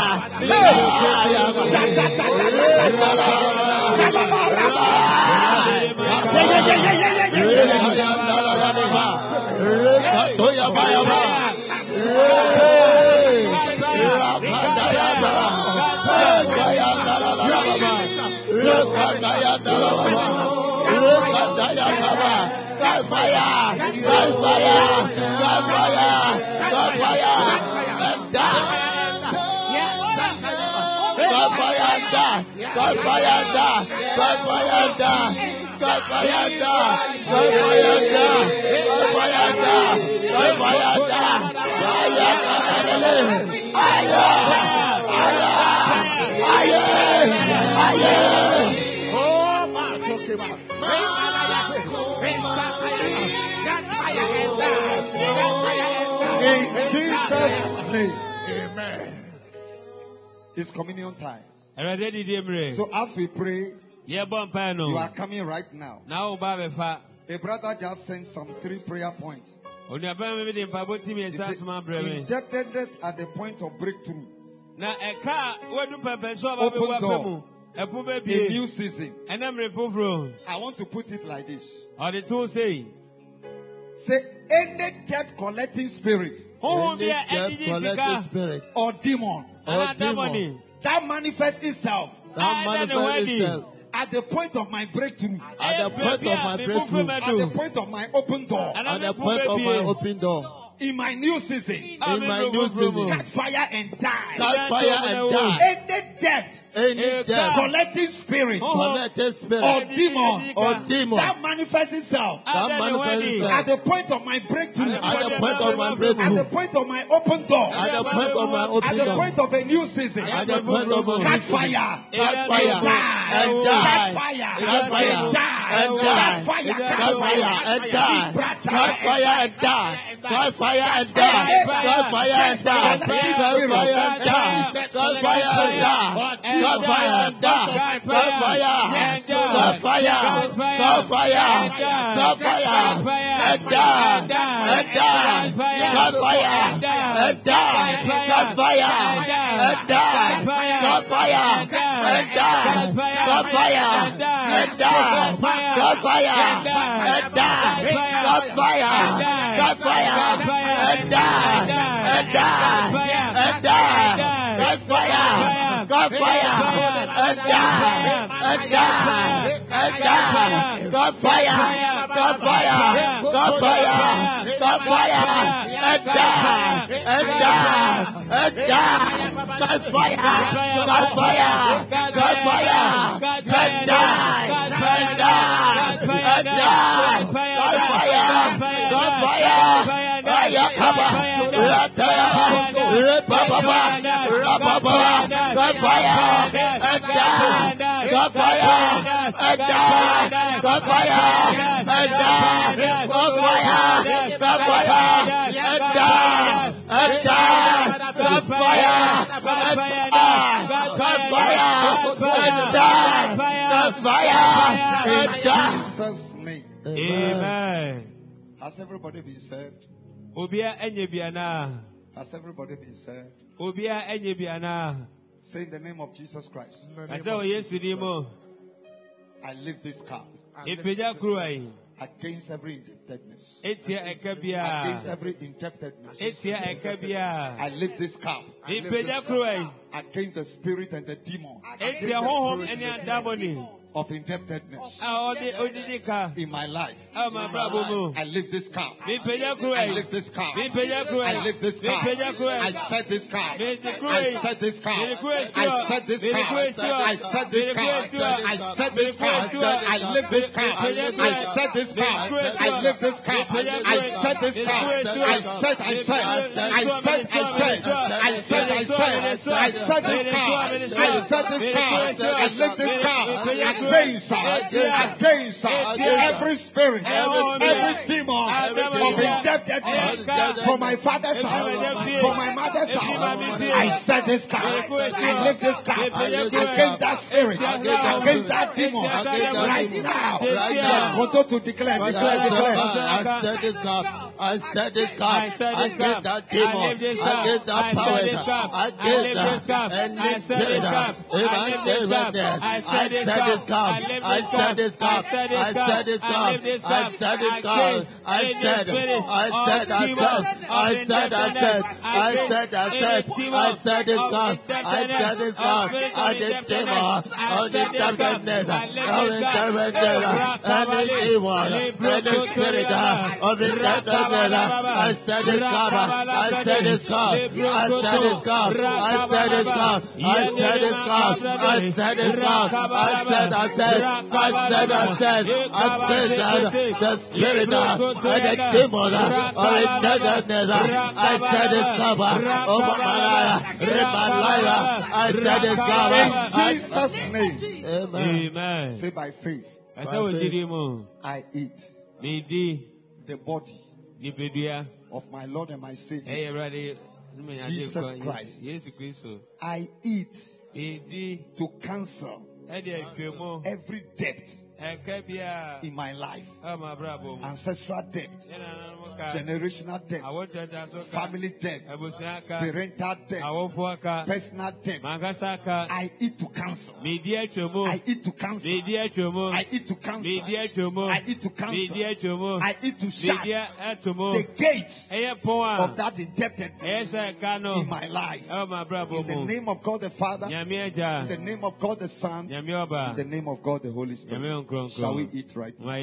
Catch fire! Catch fire! Catch fire! Catch fire! And die! Catch fire and die! Catch fire and die! Catch fire and die! Catch fire and die! Catch fire and die! Catch fire and die! Catch fire and die! Oh, man, talking about. In Jesus' name. Amen. It's communion time. So as we pray, you are coming right now. A brother just sent some three prayer points. He said, indebtedness at the point of breakthrough. Open door. A new season. I want to put it like this. Say any debt collecting spirit, Any debt collecting spirit or demon, or demon that manifests itself that manifests itself at the point of my breakthrough, at the point of my breakthrough, at the point of my open door, at the point of my open door. In my new season, in my new season, catch fire and die. Catch fire and die. Any debt, any debt, collecting spirit, collecting spirit, or demon, or demon that manifests itself that manifests itself at the point of my breakthrough, at the point of my breakthrough, at the point of my open door, at the point of my open at the door, point of a new season, at the point of a catch fire, catch fire and die, and die, catch fire, catch fire and die, and die, catch fire, catch fire and die, catch fire and die, catch fire and die. God fire and die. God fire and die. God fire and die. God fire and die. God fire. God fire. God fire. God fire and die. And die. God fire and die. God fire and die. God fire and die. God fire and die. God fire and die. God fire. God fire and die. And die, and die, God fire, God fire, and die, and die, and die, God fire, God fire, God fire, God fire, and die, and die, and die, God fire, God fire, God fire, and die, and die, and die, God fire, God fire. Yakaba, Rataya, Repapa, Rapapa, God fire, and die, God fire, and die, God fire, and die, God fire, God fire, and die, and die, God fire, and die, God fire, and die, God fire, and die. Jesus' name. Amen. Has everybody been saved? Obia enye biana. Has everybody been saved? Obia enye biana. Say in the name of Jesus Christ. I say o Yesu dimo. I lift this cup Epeja kruai. Against every indebtedness. Etia ekabia. Against every indebtedness. Etia ekabia. I lift this cup against the spirit and the demon of indebtedness in my life. I live this car. I live this car. I live this car. I set this car. I set this car. I set this car. I set this car. I set this car. I live this car. I set this car. I live this car. I set this car. I set. I set. I set. I set. I set. I set. I set this car. I set this car. I live this car. Against against every spirit, every demon of indebtedness from my father's house, from my mother's house. I set this car. I live this car against that spirit, against that demon right now. Yes, continue to declare. I set this car. I set this car. I against that demon, against that power, against that any spirit. If I stay right there, I set this car. I said this God. I said this God. I said this God. I said. I said. I said. I said. I said. I said. I said. I said this God. I said this God. I did demon of the darkness. Of the darkness. Any evil. Any spirit of the darkness. I said this God. I said this God. I said this God. I said this God. I said this God. I said this God. I said. I said. I said, I said, I said, the spirit and the demon of indebtedness. I said this cover over my life, in my life. I said this cover. In Jesus' name. Amen. Amen. Say by faith. I faith. I eat the body of my Lord and my Savior, Jesus Christ. I eat to cancel every debt in my life, ancestral debt, generational debt, family debt, parental debt, personal debt. I eat to cancel. I eat to cancel. I eat to cancel. I eat to cancel. I eat to shut the gates of that indebtedness in my life. In the name of God the Father, in the name of God the Son, in the name of God the Holy Spirit. Shall we eat right now?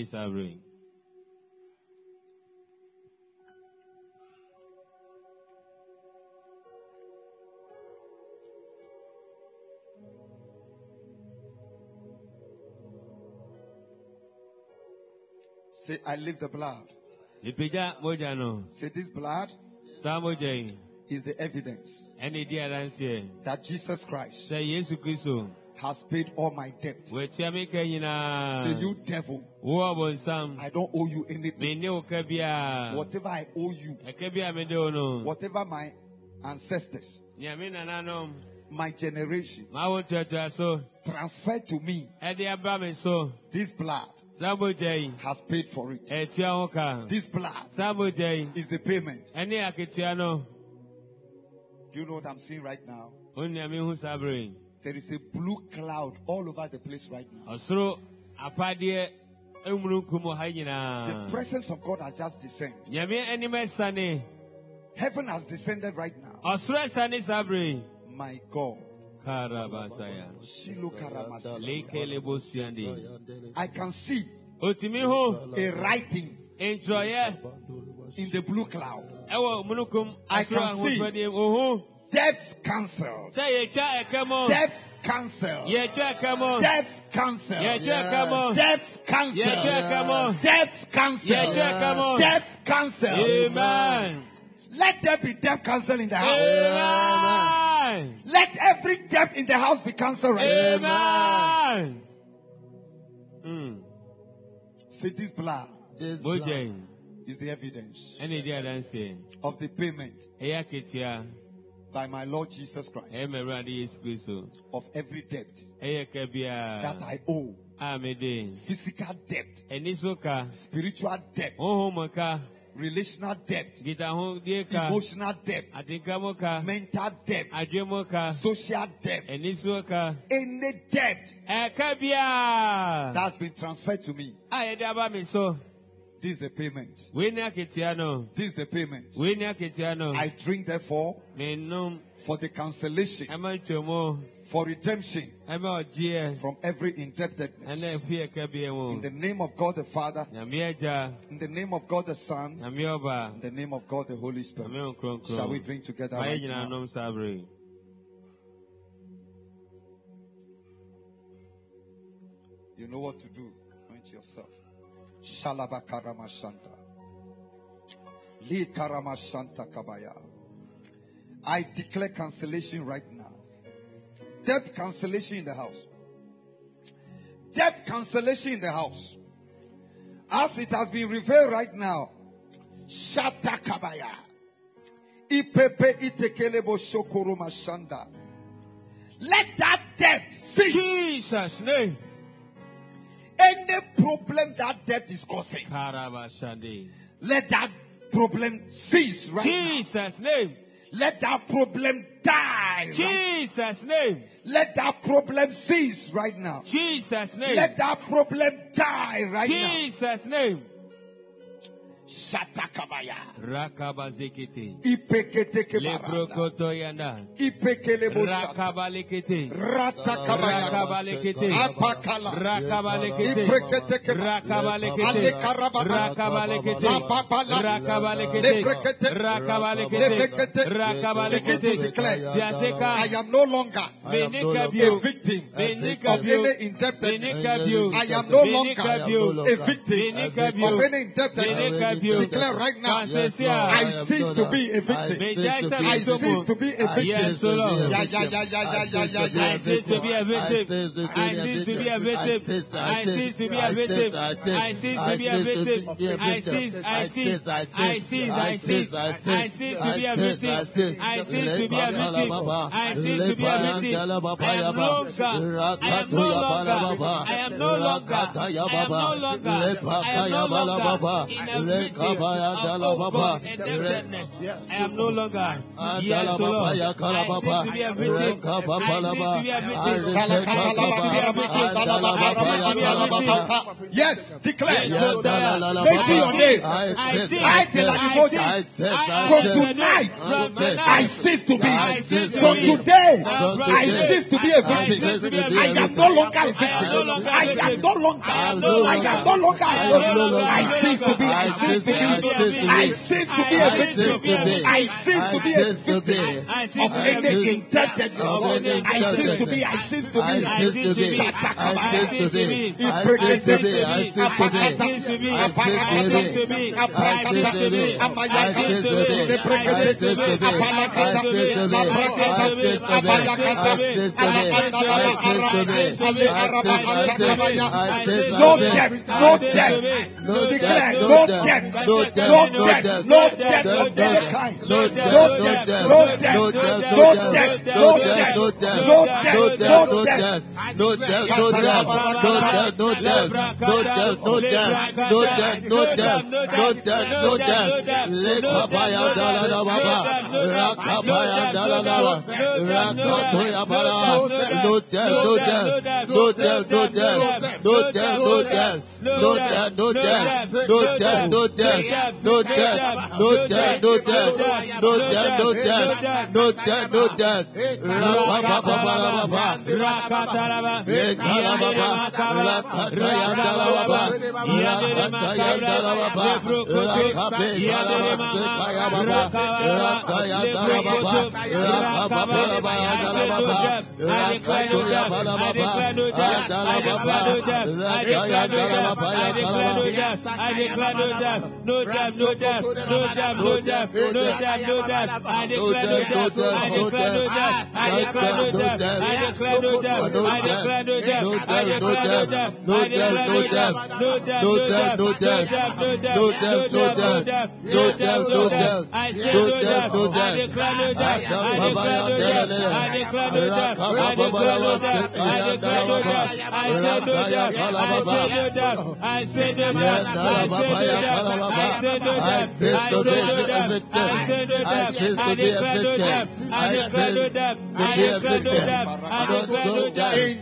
Say, I live the blood. Say, this blood is the evidence that Jesus Christ has paid all my debt. Say, you devil, I don't owe you anything. Whatever I owe you, whatever my ancestors, my generation, transferred to me, this blood has paid for it. This blood is the payment. Do you know what I'm seeing right now? There is a blue cloud all over the place right now. The presence of God has just descended. Heaven has descended right now. My God. I can see a writing in the blue cloud. I can see debts cancelled. Debts cancelled. Debts cancelled. Debts cancelled. Debts cancelled. Debts cancelled. Amen. Let there be debt cancelled in the house. Amen. Let every debt in the house be cancelled right now. Amen. Mm. Say, this blood, this blood is the evidence of the payment by my Lord Jesus Christ of every debt that I owe. Physical debt, spiritual debt, relational debt, emotional debt, mental debt, social debt, any debt that's been transferred to me. This is the payment. This is the payment. I drink therefore for the cancellation, for redemption from every indebtedness. In the name of God the Father, in the name of God the Son, in the name of God the Holy Spirit. Shall we drink together right now? You know what to do. Anoint yourself. Shalaba Karamashanta. Li Karamashanta Kabaya. I declare cancellation right now. Debt cancellation in the house. Debt cancellation in the house. As it has been revealed right now. Shata Kabaya. Ipepe itekelebo shokoro mashanda. Let that debt cease. Jesus' name. Any problem that debt is causing, let that problem cease right Jesus now. Jesus' name. Let that problem die. Jesus' name. Let that problem cease right now. Jesus' name. Let that problem die right Jesus now. Jesus' name. Shatakabaya. Rakabazekete. Ipekete kebaranda. Ipekele boshata. Rakabalekete. Ratakabaya. Rakabalekete. Apakala. Rakabalekete. Ipekete kebaranda. Rakabalekete. Rakabalekete. Rakabalekete. Rakabalekete. Rakabalekete. Declare. I am no longer a victim of any indebtedness. I am no longer a victim of any indebtedness. Declare right now, I cease to be a victim. I cease to be a victim. Yes, Lord. Yeah, yeah, yeah, yeah, yeah, yeah, yeah. I cease to be a victim. I cease to be a victim. I cease to be a victim. I cease to be a victim. I cease, I cease, I cease, I cease, I cease to be a victim. I cease to be a victim. I cease to be a victim. I am no longer. I am no longer. I am no longer. I am no longer. I am no longer in a victim. Of God and indebtedness. I am no longer. Yes, Lord. I cease to be a victim. I cease to be a victim. Yes, declare. Mention your name. I From tonight, I cease to be. From today, I cease to be a victim. I am no longer a victim. I am no longer. I am no longer. I cease to be. I cease to be. I cease to be a victim. I cease to be a victim of any indebtedness. I cease to be. I cease to be. I cease to be. I cease to be. I cease to be. I cease to be. I cease to be. I cease to be. I cease to be. I cease to be. No debt. No debt. Declare no debt. No debt. No debt. No debt of any kind. No debt. No debt. No debt. No debt. No debt. No debt. No debt. No debt. No debt. No debt. No debt. No debt. No debt. No debt. No debt. No debt. No debt. Lekabaya dalala baba. Rakabaya dalala. Rakatoya bala. No debt. No debt. No debt. No debt. No debt. No debt. No debt. No debt. No debt. No debt. No debt, no debt, no debt, no debt, no debt, no debt, no debt. Rakababa, Rakataraba, Ekalababa, Rakatayandalababa, Yakatayandalababa, Rakabe, Kalababa, Rakayandalababa, Rakababa, Yandalababa, Rakatoya Balababa, Andalababa, Rakayandalababa, Yakalababa. I declare no debt, no debt, no debt, no debt, no debt, no debt, no debt. I declare no debt, I declare no debt, I declare no debt, I declare no debt, I declare no debt, I declare no debt, no debt, no debt, no debt, no debt, no debt, no debt, no debt, no debt, no debt, no debt. I say no debt, I declare no debt, I declare no debt, I declare no debt, I declare no debt, I declare no debt. I say no debt, I say no debt, I say no debt, I say no debt. I say no debt. I say no debt. I say no debt. I declare no debt. I declare no debt. I declare no debt. I declare no debt. In Jesus'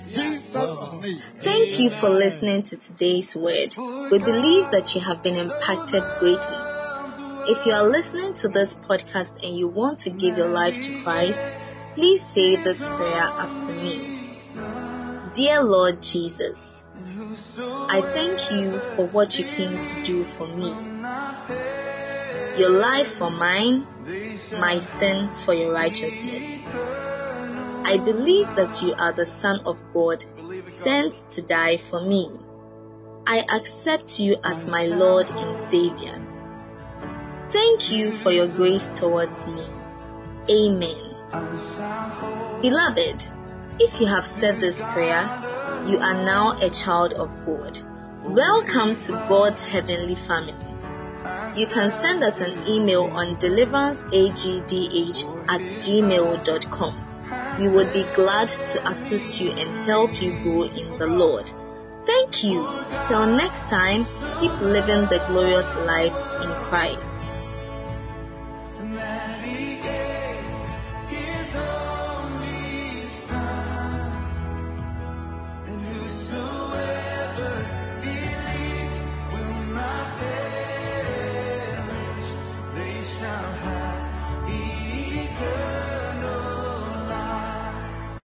Thank you for listening to today's word. We believe that you have been impacted greatly. If you are listening to this podcast and you want to give your life to Christ, please say this prayer after me. Dear Lord Jesus, I thank you for what you came to do for me. Your life for mine, my sin for your righteousness. I believe that you are the Son of God, sent to die for me. I accept you as my Lord and Savior. Thank you for your grace towards me. Amen. Beloved, if you have said this prayer, you are now a child of God. Welcome to God's heavenly family. You can send us an email on deliveranceagdh at gmail dot com. We would be glad to assist you and help you grow in the Lord. Thank you. Till next time, keep living the glorious life in Christ.